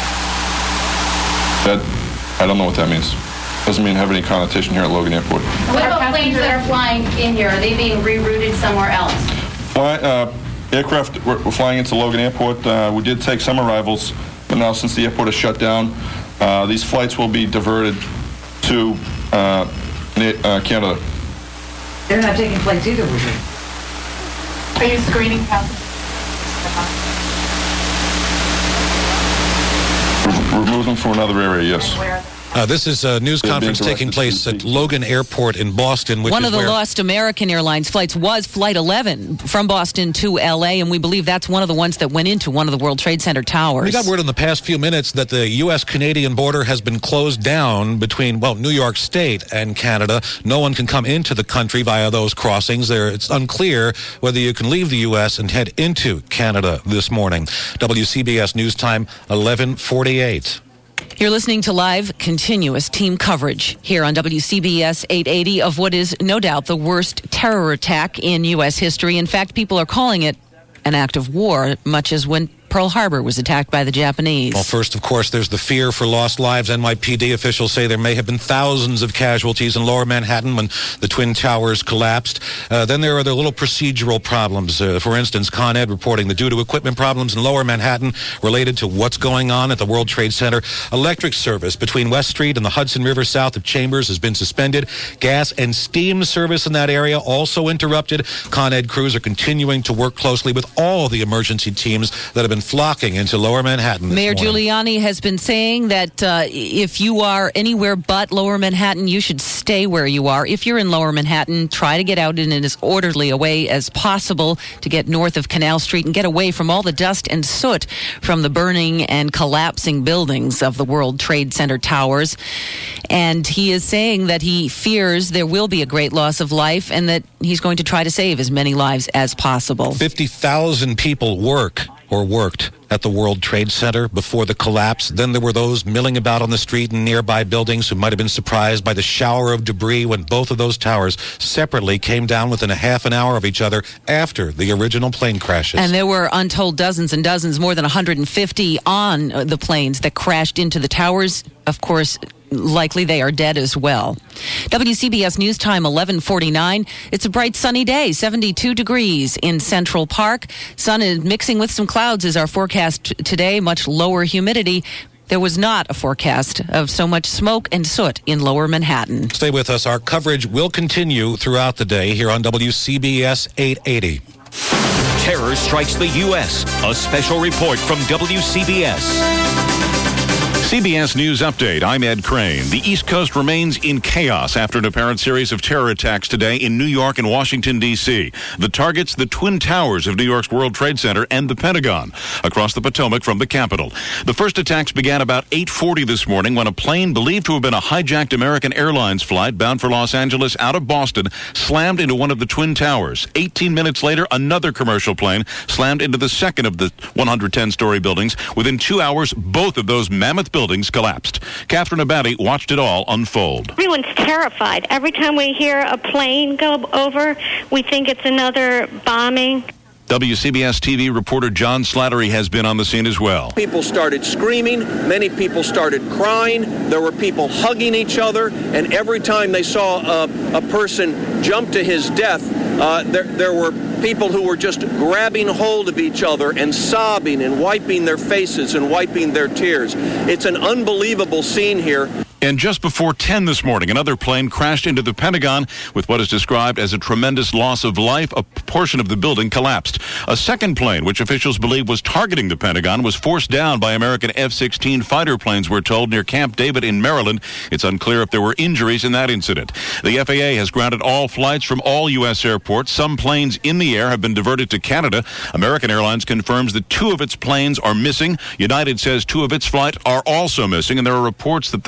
I don't know what that means. Doesn't mean have any connotation here at Logan Airport. What about planes that are flying in here? Are they being rerouted somewhere else? Aircraft were flying into Logan Airport. We did take some arrivals, but now since the airport is shut down, these flights will be diverted to Canada. They're not taking flights either, would you? Are you screening passengers? Remove them from another area, yes. This is a news conference taking place at Logan Airport in Boston. One of the lost American Airlines flights was Flight 11 from Boston to L.A., and we believe that's one of the ones that went into one of the World Trade Center towers. We got word in the past few minutes that the U.S.-Canadian border has been closed down between, New York State and Canada. No one can come into the country via those crossings. It's unclear whether you can leave the U.S. and head into Canada this morning. WCBS News Time, 11:48. You're listening to live, continuous team coverage here on WCBS 880 of what is no doubt the worst terror attack in U.S. history. In fact, people are calling it an act of war, much as when Pearl Harbor was attacked by the Japanese. Well, first, of course, there's the fear for lost lives. NYPD officials say there may have been thousands of casualties in Lower Manhattan when the Twin Towers collapsed. Then there are the little procedural problems. For instance, Con Ed reporting that due to equipment problems in Lower Manhattan related to what's going on at the World Trade Center, electric service between West Street and the Hudson River south of Chambers has been suspended. Gas and steam service in that area also interrupted. Con Ed crews are continuing to work closely with all the emergency teams that have been flocking into Lower Manhattan. Mayor Giuliani has been saying that if you are anywhere but Lower Manhattan, you should stay where you are. If you're in Lower Manhattan, try to get out in as orderly a way as possible to get north of Canal Street and get away from all the dust and soot from the burning and collapsing buildings of the World Trade Center towers. And he is saying that he fears there will be a great loss of life and that he's going to try to save as many lives as possible. 50,000 people worked at the World Trade Center before the collapse. Then there were those milling about on the street in nearby buildings who might have been surprised by the shower of debris when both of those towers separately came down within a half an hour of each other after the original plane crashes. And there were untold dozens and dozens, more than 150 on the planes that crashed into the towers. Of course, likely they are dead as well. WCBS News Time, 11:49. It's a bright sunny day, 72 degrees in Central Park. Sun is mixing with some clouds is our forecast today, much lower humidity. There was not a forecast of so much smoke and soot in Lower Manhattan. Stay with us. Our coverage will continue throughout the day here on WCBS 880. Terror strikes the U.S. A special report from WCBS. CBS News Update. I'm Ed Crane. The East Coast remains in chaos after an apparent series of terror attacks today in New York and Washington, D.C. The targets, the Twin Towers of New York's World Trade Center and the Pentagon across the Potomac from the Capitol. The first attacks began about 8:40 this morning when a plane believed to have been a hijacked American Airlines flight bound for Los Angeles out of Boston slammed into one of the Twin Towers. 18 minutes later, another commercial plane slammed into the second of the 110-story buildings. Within 2 hours, both of those mammoth buildings collapsed. Catherine Abadi watched it all unfold. Everyone's terrified. Every time we hear a plane go over, we think it's another bombing. WCBS TV reporter John Slattery has been on the scene as well. People started screaming. Many people started crying. There were people hugging each other. And every time they saw a person jump to his death, there were people who were just grabbing hold of each other and sobbing and wiping their faces and wiping their tears. It's an unbelievable scene here. And just before 10 this morning, another plane crashed into the Pentagon with what is described as a tremendous loss of life. A portion of the building collapsed. A second plane, which officials believe was targeting the Pentagon, was forced down by American F-16 fighter planes, we're told, near Camp David in Maryland. It's unclear if there were injuries in that incident. The FAA has grounded all flights from all U.S. airports. Some planes in the air have been diverted to Canada. American Airlines confirms that 2 of its planes are missing. United says 2 of its flights are also missing, and there are reports that the second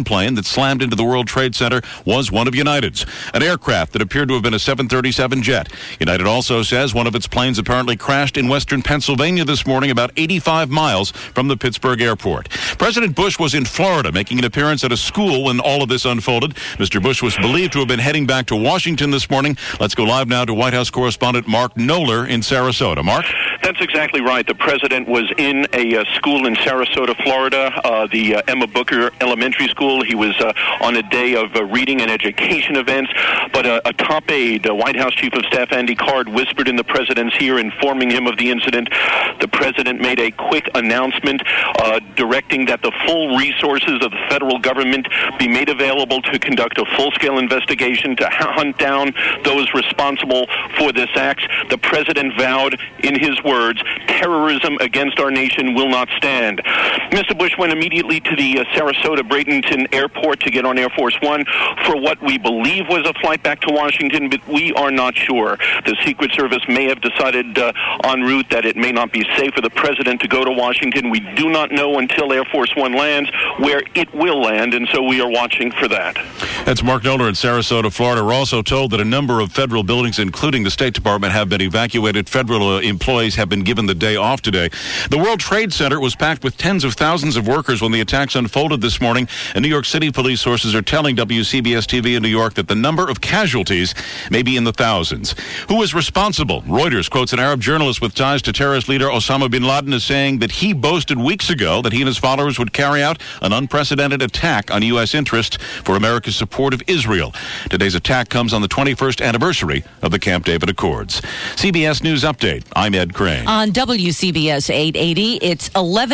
second plane that slammed into the World Trade Center was one of United's, an aircraft that appeared to have been a 737 jet. United also says one of its planes apparently crashed in western Pennsylvania this morning, about 85 miles from the Pittsburgh airport. President Bush was in Florida making an appearance at a school when all of this unfolded. Mr. Bush was believed to have been heading back to Washington this morning. Let's go live now to White House correspondent Mark Knoller in Sarasota. Mark? That's exactly right. The president was in a school in Sarasota, Florida, the Emma Booker Elementary School. He was on a day of reading and education events, but a top aide, White House Chief of Staff Andy Card, whispered in the president's ear, informing him of the incident. The president made a quick announcement directing that the full resources of the federal government be made available to conduct a full-scale investigation to hunt down those responsible for this act. The president vowed, in his words, terrorism against our nation will not stand. Mr. Bush went immediately to the Sarasota Bradenton Airport to get on Air Force One for what we believe was a flight back to Washington, but we are not sure. The Secret Service may have decided en route that it may not be safe for the president to go to Washington. We do not know until Air Force One lands where it will land, and so we are watching for that. That's Mark Knoller in Sarasota, Florida. We're also told that a number of federal buildings, including the State Department, have been evacuated. Federal employees have been given the day off today. The World Trade Center was packed with tens of thousands of workers when the attacks unfolded this morning. And New York City police sources are telling WCBS TV in New York that the number of casualties may be in the thousands. Who is responsible? Reuters quotes an Arab journalist with ties to terrorist leader Osama bin Laden as saying that he boasted weeks ago that he and his followers would carry out an unprecedented attack on U.S. interest for America's support of Israel. Today's attack comes on the 21st anniversary of the Camp David Accords. CBS News Update. I'm Ed Crane. On WCBS 880, it's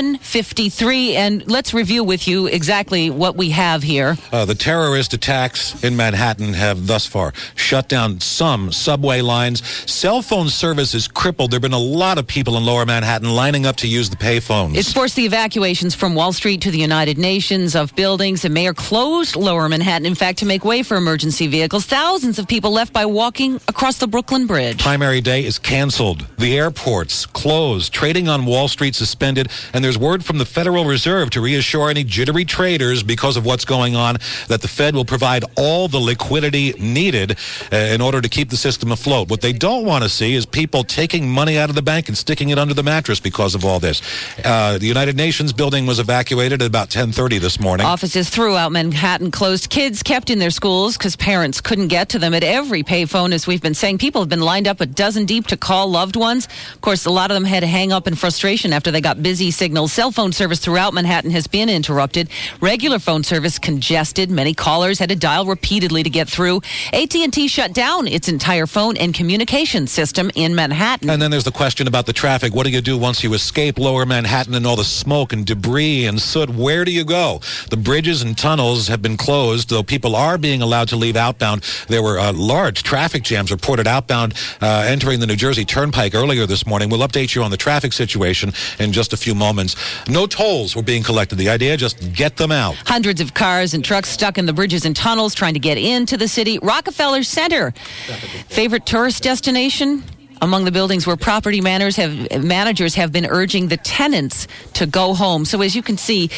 11:53, and let's review with you exactly what we have here. The terrorist attacks in Manhattan have thus far shut down some subway lines. Cell phone service is crippled. There have been a lot of people in Lower Manhattan lining up to use the payphones. It's forced the evacuations from Wall Street to the United Nations of buildings. The mayor closed Lower Manhattan, in fact, to make way for emergency vehicles. Thousands of people left by walking across the Brooklyn Bridge. Primary day is canceled. The airports closed. Trading on Wall Street suspended. And there's word from the Federal Reserve to reassure any jittery traders because of what's going on that the Fed will provide all the liquidity needed in order to keep the system afloat. What they don't want to see is people taking money out of the bank and sticking it under the mattress because of all this. The United Nations building was evacuated at about 10:30 this morning. Offices throughout Manhattan closed. Kids kept in their schools because parents couldn't get to them at every payphone. As we've been saying, people have been lined up a dozen deep to call loved ones. Of course, a lot of them had to hang up in frustration after they got busy signals. Cell phone service throughout Manhattan has been interrupted. Regular phone service congested. Many callers had to dial repeatedly to get through. AT&T shut down its entire phone and communication system in Manhattan. And then there's the question about the traffic. What do you do once you escape Lower Manhattan and all the smoke and debris and soot? Where do you go? The bridges and tunnels have been closed, though people are being allowed to leave outbound. There were large traffic jams reported outbound entering the New Jersey Turnpike earlier this morning. We'll update you on the traffic situation in just a few moments. No tolls were being collected. The idea, just get them out. Hundreds of cars and trucks stuck in the bridges and tunnels trying to get into the city. Rockefeller Center, favorite tourist destination? Among the buildings where property managers have been urging the tenants to go home. So as you can see,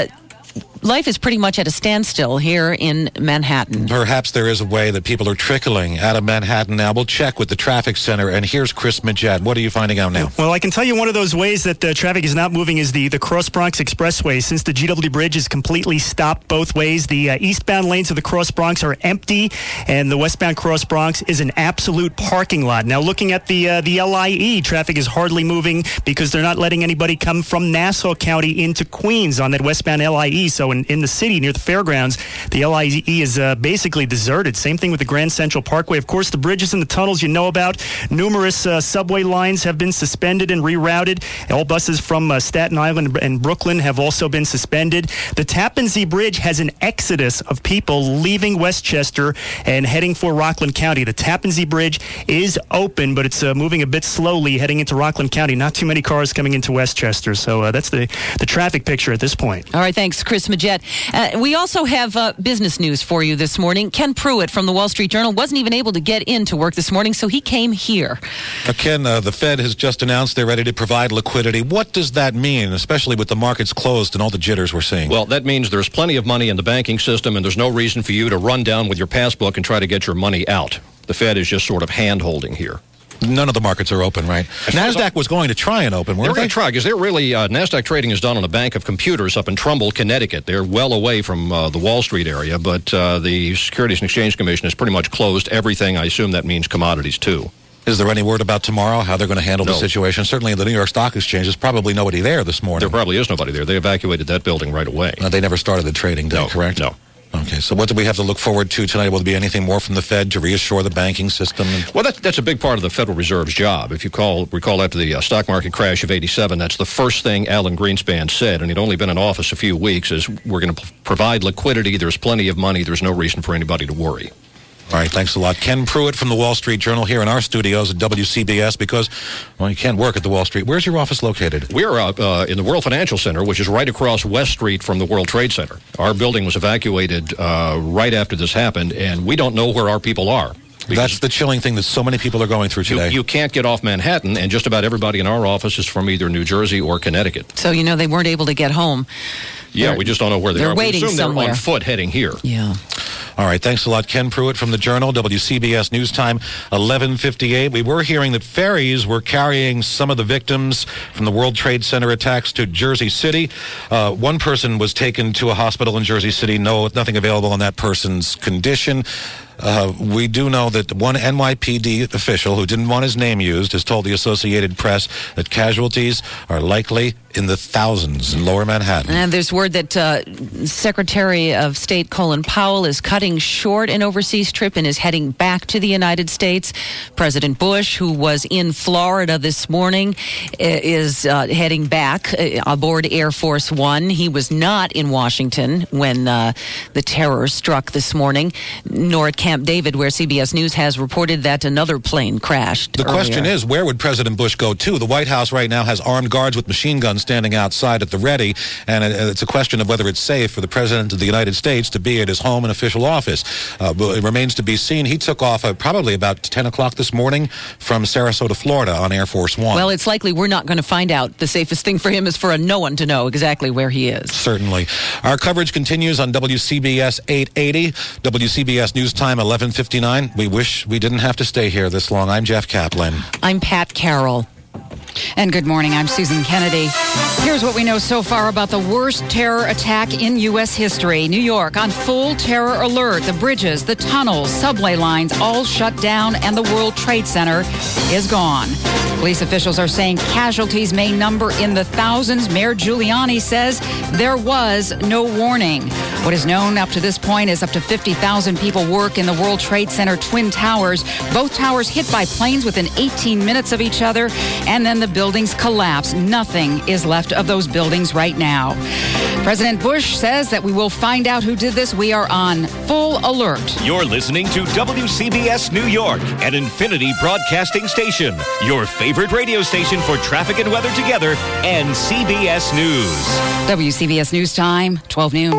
life is pretty much at a standstill here in Manhattan. Perhaps there is a way that people are trickling out of Manhattan now. We'll check with the traffic center. And here's Chris Majette. What are you finding out now? Well, I can tell you one of those ways that the traffic is not moving is the Cross Bronx Expressway. Since the GW Bridge is completely stopped both ways, the eastbound lanes of the Cross Bronx are empty, and the westbound Cross Bronx is an absolute parking lot. Now, looking at the LIE, traffic is hardly moving because they're not letting anybody come from Nassau County into Queens on that westbound LIE. So in the city near the fairgrounds, the LIE is basically deserted. Same thing with the Grand Central Parkway. Of course, the bridges and the tunnels you know about. Numerous subway lines have been suspended and rerouted. All buses from Staten Island and Brooklyn have also been suspended. The Tappan Zee Bridge has an exodus of people leaving Westchester and heading for Rockland County. The Tappan Zee Bridge is open, but it's moving a bit slowly heading into Rockland County. Not too many cars coming into Westchester. So that's the traffic picture at this point. All right, thanks, Chris Majette. jet. We also have business news for you this morning. Ken Pruitt from the Wall Street Journal wasn't even able to get into work this morning, so he came here. Ken, the Fed has just announced they're ready to provide liquidity. What does that mean, especially with the markets closed and all the jitters we're seeing? Well, that means there's plenty of money in the banking system, and there's no reason for you to run down with your passbook and try to get your money out. The Fed is just sort of hand-holding here. None of the markets are open, right? NASDAQ was going to try and open, weren't they? They're going to try, because they're really, NASDAQ trading is done on a bank of computers up in Trumbull, Connecticut. They're well away from the Wall Street area, but the Securities and Exchange Commission has pretty much closed everything. I assume that means commodities, too. Is there any word about tomorrow, how they're going to handle the situation? Certainly in the New York Stock Exchange, there's probably nobody there this morning. There probably is nobody there. They evacuated that building right away. They never started the trading day, correct? No. Okay, so what do we have to look forward to tonight? Will there be anything more from the Fed to reassure the banking system? Well, that's a big part of the Federal Reserve's job. If you recall after the stock market crash of '87, that's the first thing Alan Greenspan said, and he'd only been in office a few weeks, is we're going to provide liquidity. There's plenty of money. There's no reason for anybody to worry. All right, thanks a lot. Ken Pruitt from the Wall Street Journal here in our studios at WCBS because, well, you can't work at the Wall Street. Where's your office located? We're in the World Financial Center, which is right across West Street from the World Trade Center. Our building was evacuated right after this happened, and we don't know where our people are. That's the chilling thing that so many people are going through today. You can't get off Manhattan, and just about everybody in our office is from either New Jersey or Connecticut. So, they weren't able to get home. Yeah, we just don't know where they are. They're waiting we assume somewhere. They're on foot heading here. Yeah. All right, thanks a lot. Ken Pruitt from the Journal, WCBS News Time, 11:58. We were hearing that ferries were carrying some of the victims from the World Trade Center attacks to Jersey City. One person was taken to a hospital in Jersey City. Nothing available on that person's condition. We do know that one NYPD official who didn't want his name used has told the Associated Press that casualties are likely in the thousands in Lower Manhattan. And there's word that Secretary of State Colin Powell is cutting short an overseas trip and is heading back to the United States. President Bush, who was in Florida this morning, is heading back aboard Air Force One. He was not in Washington when the terror struck this morning, nor at Camp David, where CBS News has reported that another plane crashed. The question is, where would President Bush go to? The White House right now has armed guards with machine guns standing outside at the ready, and it's a question of whether it's safe for the President of the United States to be at his home and official office. It remains to be seen. He took off probably about 10 o'clock this morning from Sarasota, Florida on Air Force One. Well, it's likely we're not going to find out. The safest thing for him is for no one to know exactly where he is. Certainly. Our coverage continues on WCBS 880, WCBS News Time 11:59. We wish we didn't have to stay here this long. I'm Jeff Kaplan. I'm Pat Carroll. And good morning, I'm Susan Kennedy. Here's what we know so far about the worst terror attack in U.S. history. New York on full terror alert. The bridges, the tunnels, subway lines all shut down, and the World Trade Center is gone. Police officials are saying casualties may number in the thousands. Mayor Giuliani says there was no warning. What is known up to this point is up to 50,000 people work in the World Trade Center Twin Towers. Both towers hit by planes within 18 minutes of each other, and then the buildings collapse. Nothing is left of those buildings right now. President Bush says that we will find out who did this. We are on full alert. You're listening to WCBS New York, an Infinity broadcasting station. Your favorite radio station for traffic and weather together, and CBS News. WCBS News Time, 12 noon.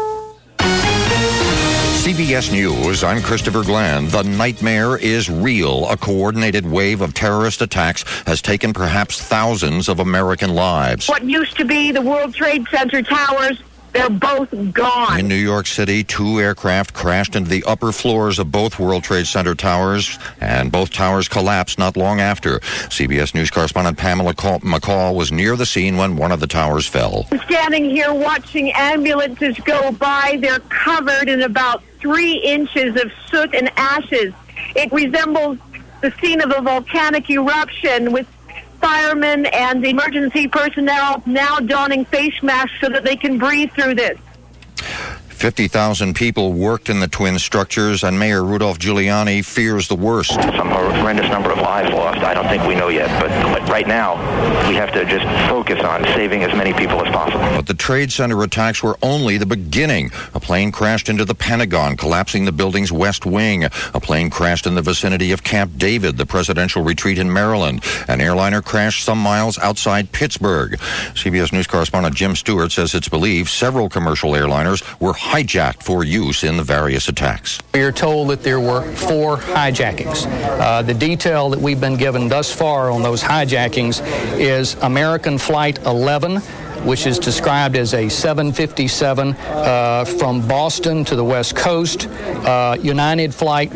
CBS News, I'm Christopher Glenn. The nightmare is real. A coordinated wave of terrorist attacks has taken perhaps thousands of American lives. What used to be the World Trade Center towers, they're both gone. In New York City, 2 aircraft crashed into the upper floors of both World Trade Center towers, and both towers collapsed not long after. CBS News correspondent Pamela McCall was near the scene when one of the towers fell. I'm standing here watching ambulances go by. They're covered in about 3 inches of soot and ashes. It resembles the scene of a volcanic eruption, with firemen and emergency personnel now donning face masks so that they can breathe through this. 50,000 people worked in the twin structures, and Mayor Rudolph Giuliani fears the worst. Some horrendous number of lives lost. I don't think we know yet, but right now, we have to just focus on saving as many people as possible. But the Trade Center attacks were only the beginning. A plane crashed into the Pentagon, collapsing the building's west wing. A plane crashed in the vicinity of Camp David, the presidential retreat in Maryland. An airliner crashed some miles outside Pittsburgh. CBS News correspondent Jim Stewart says it's believed several commercial airliners were hijacked for use in the various attacks. We are told that there were 4 hijackings. The detail that we've been given thus far on those hijackings is American Flight 11, which is described as a 757 from Boston to the West Coast, United Flight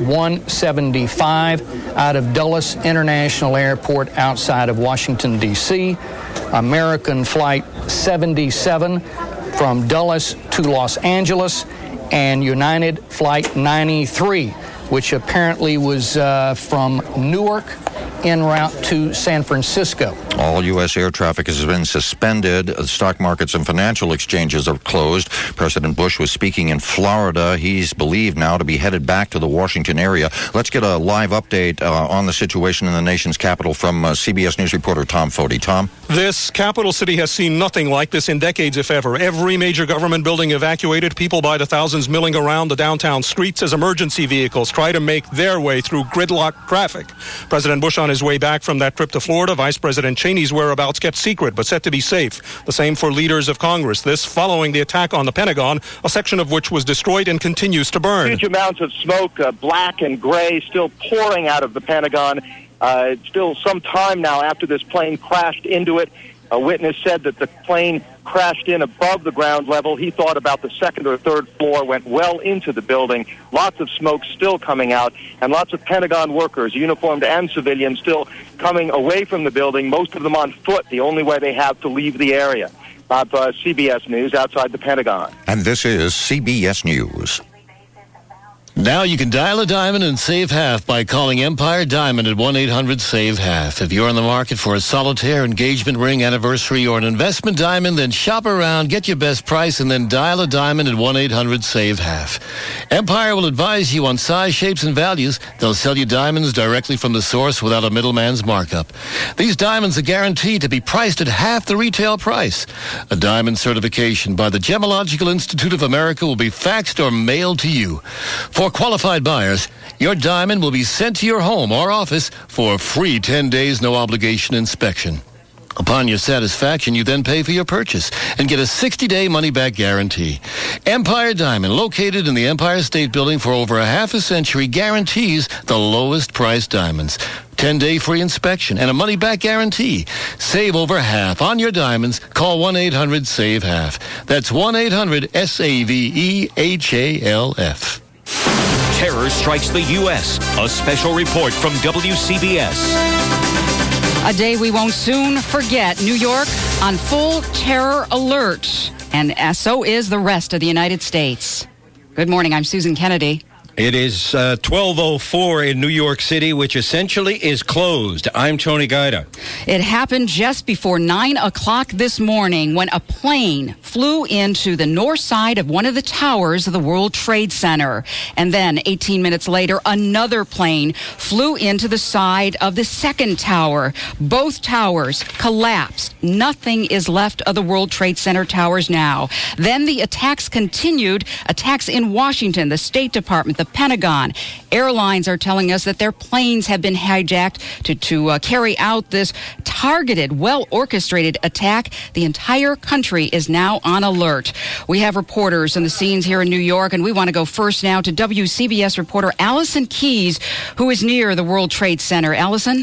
175 out of Dulles International Airport outside of Washington, D.C., American Flight 77 from Dulles to Los Angeles, and United Flight 93, which apparently was from Newark en route to San Francisco. All U.S. air traffic has been suspended. The stock markets and financial exchanges are closed. President Bush was speaking in Florida. He's believed now to be headed back to the Washington area. Let's get a live update on the situation in the nation's capital from CBS News reporter Tom Foti. Tom? This capital city has seen nothing like this in decades, if ever. Every major government building evacuated, people by the thousands milling around the downtown streets as emergency vehicles try to make their way through gridlock traffic. President Bush on his way back from that trip to Florida, Vice President Cheney's whereabouts kept secret but said to be safe. The same for leaders of Congress. This following the attack on the Pentagon, a section of which was destroyed and continues to burn. Huge amounts of smoke, black and gray, still pouring out of the Pentagon. Still some time now after this plane crashed into it. A witness said that the plane crashed in above the ground level. He thought about the second or third floor, went well into the building. Lots of smoke still coming out, and lots of Pentagon workers, uniformed and civilian, still coming away from the building, most of them on foot, the only way they have to leave the area. Bob, CBS News outside the Pentagon. And this is CBS News. Now you can dial a diamond and save half by calling Empire Diamond at 1-800-SAVE-HALF. If you're in the market for a solitaire, engagement ring, anniversary, or an investment diamond, then shop around, get your best price, and then dial a diamond at 1-800-SAVE-HALF. Empire will advise you on size, shapes, and values. They'll sell you diamonds directly from the source without a middleman's markup. These diamonds are guaranteed to be priced at half the retail price. A diamond certification by the Gemological Institute of America will be faxed or mailed to you. For qualified buyers, your diamond will be sent to your home or office for a free 10 days no obligation inspection. Upon your satisfaction, you then pay for your purchase and get a 60-day money-back guarantee. Empire Diamond, located in the Empire State Building for over a half a century, guarantees the lowest priced diamonds. 10-day free inspection and a money-back guarantee. Save over half on your diamonds. Call 1-800-SAVE-HALF. That's 1-800-SAVEHALF. Terror strikes the U.S. A special report from WCBS. A day we won't soon forget. New York on full terror alert. And so is the rest of the United States. Good morning. I'm Susan Kennedy. It is 12:04 in New York City, which essentially is closed. I'm Tony Guida. It happened just before 9 o'clock this morning when a plane flew into the north side of one of the towers of the World Trade Center. And then 18 minutes later, another plane flew into the side of the second tower. Both towers collapsed. Nothing is left of the World Trade Center towers now. Then the attacks continued. Attacks in Washington, the State Department, the Pentagon. Airlines are telling us that their planes have been hijacked to carry out this targeted, well-orchestrated attack. The entire country is now on alert. We have reporters on the scenes here in New York, and we want to go first now to WCBS reporter Allison Keyes, who is near the World Trade Center. Allison?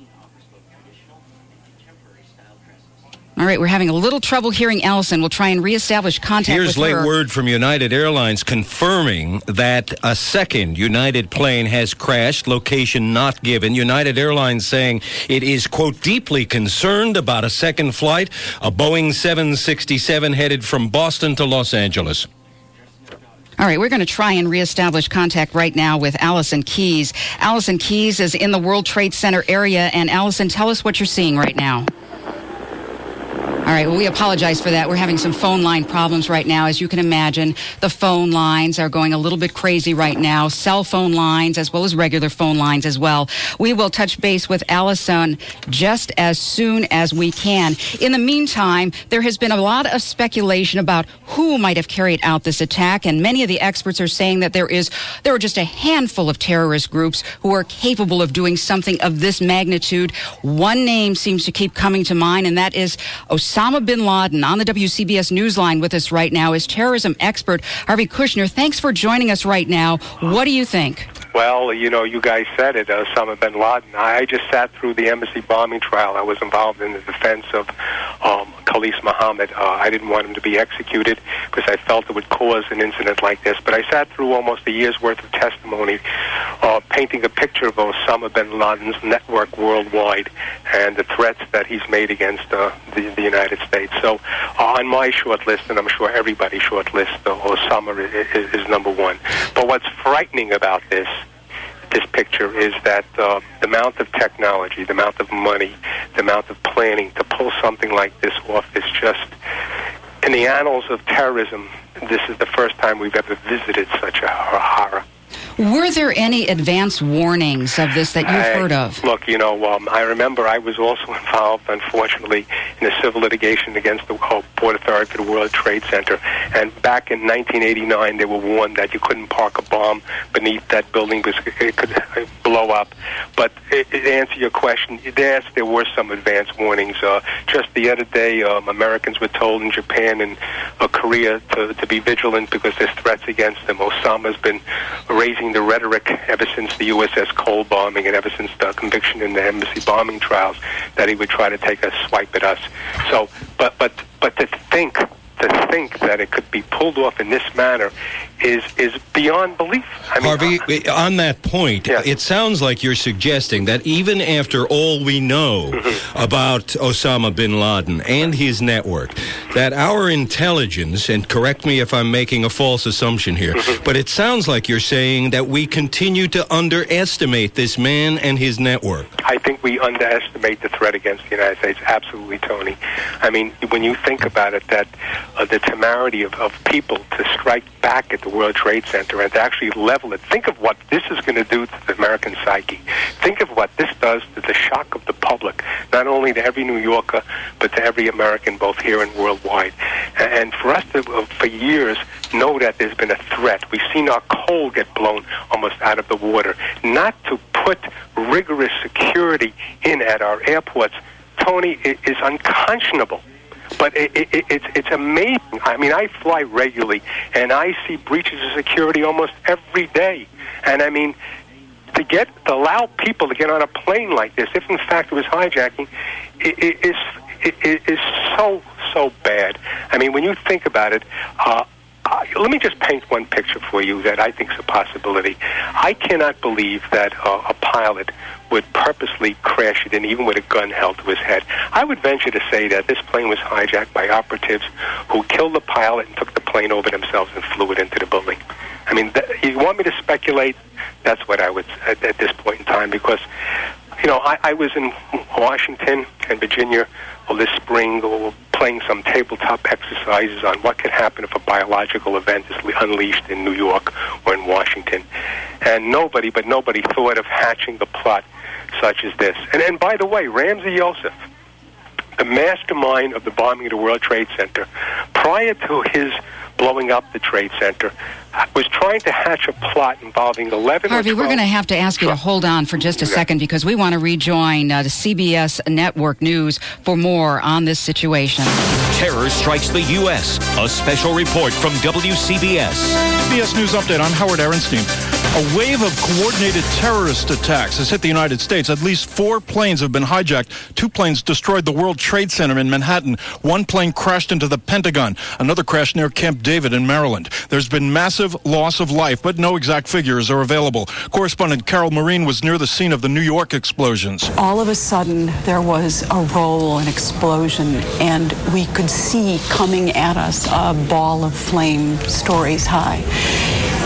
All right, we're having a little trouble hearing Allison. We'll try and reestablish contact with her. Here's late word from United Airlines confirming that a second United plane has crashed, location not given. United Airlines saying it is, quote, deeply concerned about a second flight, a Boeing 767 headed from Boston to Los Angeles. All right, we're going to try and reestablish contact right now with Allison Keyes. Allison Keyes is in the World Trade Center area. And Allison, tell us what you're seeing right now. All right, well, we apologize for that. We're having some phone line problems right now. As you can imagine, the phone lines are going a little bit crazy right now. Cell phone lines as well as regular phone lines as well. We will touch base with Allison just as soon as we can. In the meantime, there has been a lot of speculation about who might have carried out this attack, and many of the experts are saying that there are just a handful of terrorist groups who are capable of doing something of this magnitude. One name seems to keep coming to mind, and that is Osama bin Laden. On the WCBS Newsline with us right now is terrorism expert Harvey Kushner. Thanks for joining us right now. What do you think? Well, you guys said it, Osama bin Laden. I just sat through the embassy bombing trial. I was involved in the defense of Khalis Mohammed. I didn't want him to be executed because I felt it would cause an incident like this. But I sat through almost a year's worth of testimony painting a picture of Osama bin Laden's network worldwide and the threats that he's made against the United States. So on my short list, and I'm sure everybody's short list, Osama is number one. But what's frightening about this picture is that the amount of technology, the amount of money, the amount of planning to pull something like this off is just, in the annals of terrorism, this is the first time we've ever visited such a horror. Were there any advance warnings of this that you've heard of? Look, I remember I was also involved, unfortunately, in a civil litigation against the Port Authority for the World Trade Center. And back in 1989, they were warned that you couldn't park a bomb beneath that building because it could blow up. But to answer your question, yes, there were some advance warnings. Just the other day, Americans were told in Japan and Korea to be vigilant because there's threats against them. Osama's been raising the rhetoric ever since the USS Cole bombing and ever since the conviction in the embassy bombing trials that he would try to take a swipe at us. So, but to think that it could be pulled off in this manner is beyond belief. I mean, Harvey, on that point, it sounds like you're suggesting that even after all we know about Osama bin Laden and his network, that our intelligence, and correct me if I'm making a false assumption here, but it sounds like you're saying that we continue to underestimate this man and his network. I think we underestimate the threat against the United States, absolutely, Tony. I mean, when you think about it, that the temerity of people to strike back at the World Trade Center and to actually level it. Think of what this is going to do to the American psyche. Think of what this does to the shock of the public, not only to every New Yorker, but to every American, both here and worldwide. And for us to, for years, know that there's been a threat. We've seen our coal get blown almost out of the water. Not to put rigorous security in at our airports, Tony, is unconscionable. But it's amazing. I mean, I fly regularly, and I see breaches of security almost every day. And I mean, to allow people to get on a plane like this, if in fact it was hijacking, is so bad. I mean, when you think about it, let me just paint one picture for you that I think is a possibility. I cannot believe that a pilot would purposely crash it in, even with a gun held to his head. I would venture to say that this plane was hijacked by operatives who killed the pilot and took the plane over themselves and flew it into the building. I mean, you want me to speculate? That's what I would at this point in time, because, I was in Washington and Virginia this spring playing some tabletop exercises on what could happen if a biological event is unleashed in New York or in Washington. And nobody thought of hatching the plot such as this. And by the way, Ramzi Youssef, the mastermind of the bombing of the World Trade Center, prior to his blowing up the Trade Center, was trying to hatch a plot involving 11 Harvey, we're going to have to ask you to hold on for just a second because we want to rejoin the CBS Network News for more on this situation. Terror strikes the U.S. A special report from WCBS. CBS News Update. I'm Howard Ehrenstein. A wave of coordinated terrorist attacks has hit the United States. At least 4 planes have been hijacked. 2 planes destroyed the World Trade Center in Manhattan. 1 plane crashed into the Pentagon. Another crashed near Camp David in Maryland. There's been massive loss of life, but no exact figures are available. Correspondent Carol Marine was near the scene of the New York explosions. All of a sudden, there was a roll, an explosion, and we could see coming at us a ball of flame stories high.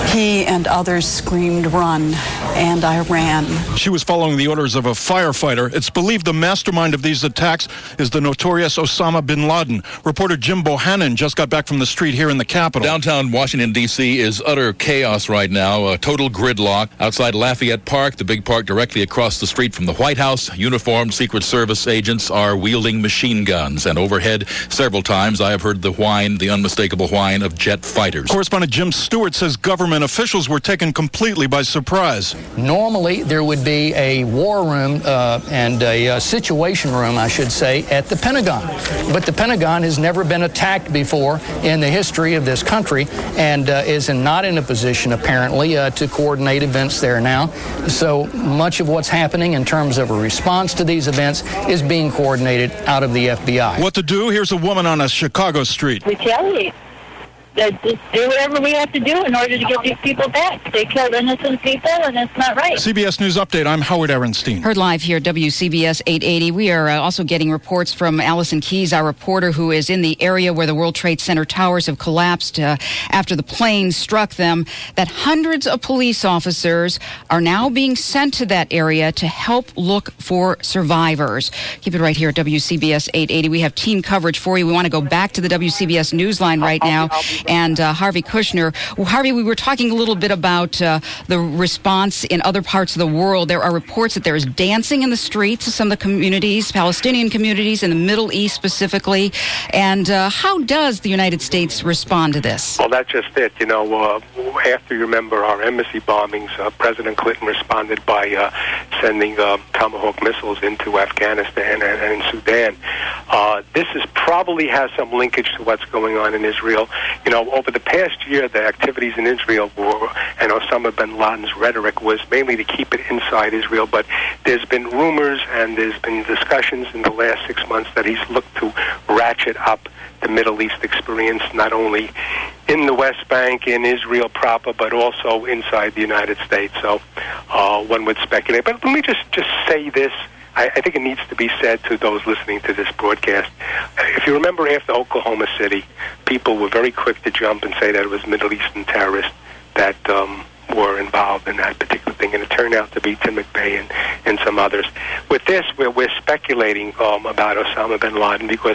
He and others screamed, "Run," and I ran. She was following the orders of a firefighter. It's believed the mastermind of these attacks is the notorious Osama bin Laden. Reporter Jim Bohannon just got back from the street here in the Capitol. Downtown Washington, D.C. is utter chaos right now, a total gridlock. Outside Lafayette Park, the big park directly across the street from the White House, uniformed Secret Service agents are wielding machine guns. And overhead, several times, I have heard the whine, the unmistakable whine of jet fighters. Correspondent Jim Stewart says government officials were taken completely by surprise. Normally, there would be a war room and a situation room, I should say, at the Pentagon. But the Pentagon has never been attacked before in the history of this country and is not in a position, apparently, to coordinate events there now. So much of what's happening in terms of a response to these events is being coordinated out of the FBI. What to do? Here's a woman on a Chicago street. Retaliate. Just do whatever we have to do in order to get these people back. They killed innocent people, and it's not right. CBS News Update. I'm Howard Ehrenstein. Heard live here, WCBS 880. We are also getting reports from Allison Keyes, our reporter, who is in the area where the World Trade Center towers have collapsed after the planes struck them, that hundreds of police officers are now being sent to that area to help look for survivors. Keep it right here at WCBS 880. We have team coverage for you. We want to go back to the WCBS Newsline right now. And Harvey Kushner. Harvey, we were talking a little bit about the response in other parts of the world. There are reports that there is dancing in the streets of some of the communities, Palestinian communities in the Middle East specifically. And how does the United States respond to this? Well, that's just it. You know, after you remember our embassy bombings, President Clinton responded by sending Tomahawk missiles into Afghanistan and Sudan. This probably has some linkage to what's going on in Israel. You know, over the past year, the activities in Israel were, and Osama bin Laden's rhetoric was mainly to keep it inside Israel, but there's been rumors and there's been discussions in the last 6 months that he's looked to ratchet up the Middle East experience, not only in the West Bank, in Israel proper, but also inside the United States. So one would speculate. But let me just say this. I think it needs to be said to those listening to this broadcast. If you remember after Oklahoma City, people were very quick to jump and say that it was Middle Eastern terrorists that were involved in that particular thing, and it turned out to be Tim McVeigh and some others. With this, we're speculating about Osama bin Laden because,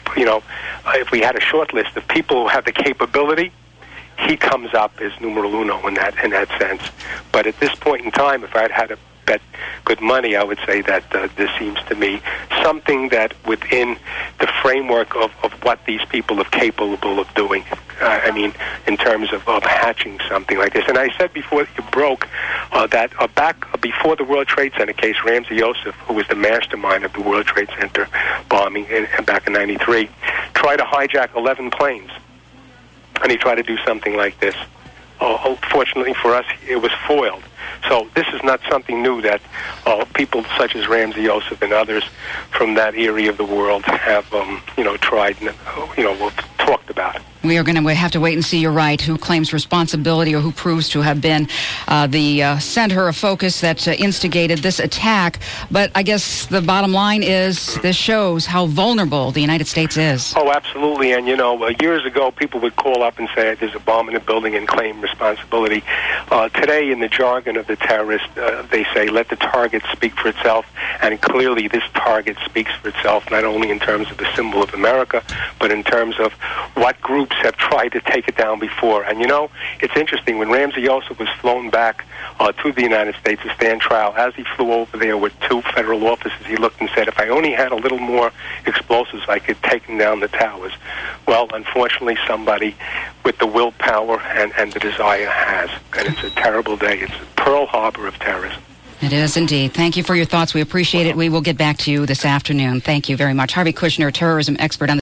if we had a short list of people who have the capability, he comes up as numero uno in that sense. But at this point in time, if I'd had to bet good money, I would say that this seems to me something that within the framework of what these people are capable of doing. I mean, in terms of hatching something like this. And I said before you broke that back before the World Trade Center case, Ramzi Yousef, who was the mastermind of the World Trade Center bombing back in '93, tried to hijack 11 planes. And he tried to do something like this. Fortunately for us, it was foiled. So this is not something new that people such as Ramzi Yousef and others from that area of the world have, tried and, talked about. We are going to have to wait and see, you're right, who claims responsibility or who proves to have been the center of focus that instigated this attack. But I guess the bottom line is this shows how vulnerable the United States is. Oh, absolutely. And, years ago, people would call up and say there's a bomb in a building and claim responsibility. Today, in the jargon of the terrorists, they say, let the target speak for itself. And clearly, this target speaks for itself, not only in terms of the symbol of America, but in terms of what groups have tried to take it down before. And, it's interesting. When Ramzi Yousef was flown back to the United States to stand trial, as he flew over there with 2 federal officers, he looked and said, if I only had a little more explosives, I could take them down the towers. Well, unfortunately, somebody with the willpower and the desire has. And it's a terrible day. It's Pearl Harbor of terrorism. It is indeed. Thank you for your thoughts. We appreciate it. We will get back to you this afternoon. Thank you very much. Harvey Kushner, terrorism expert on the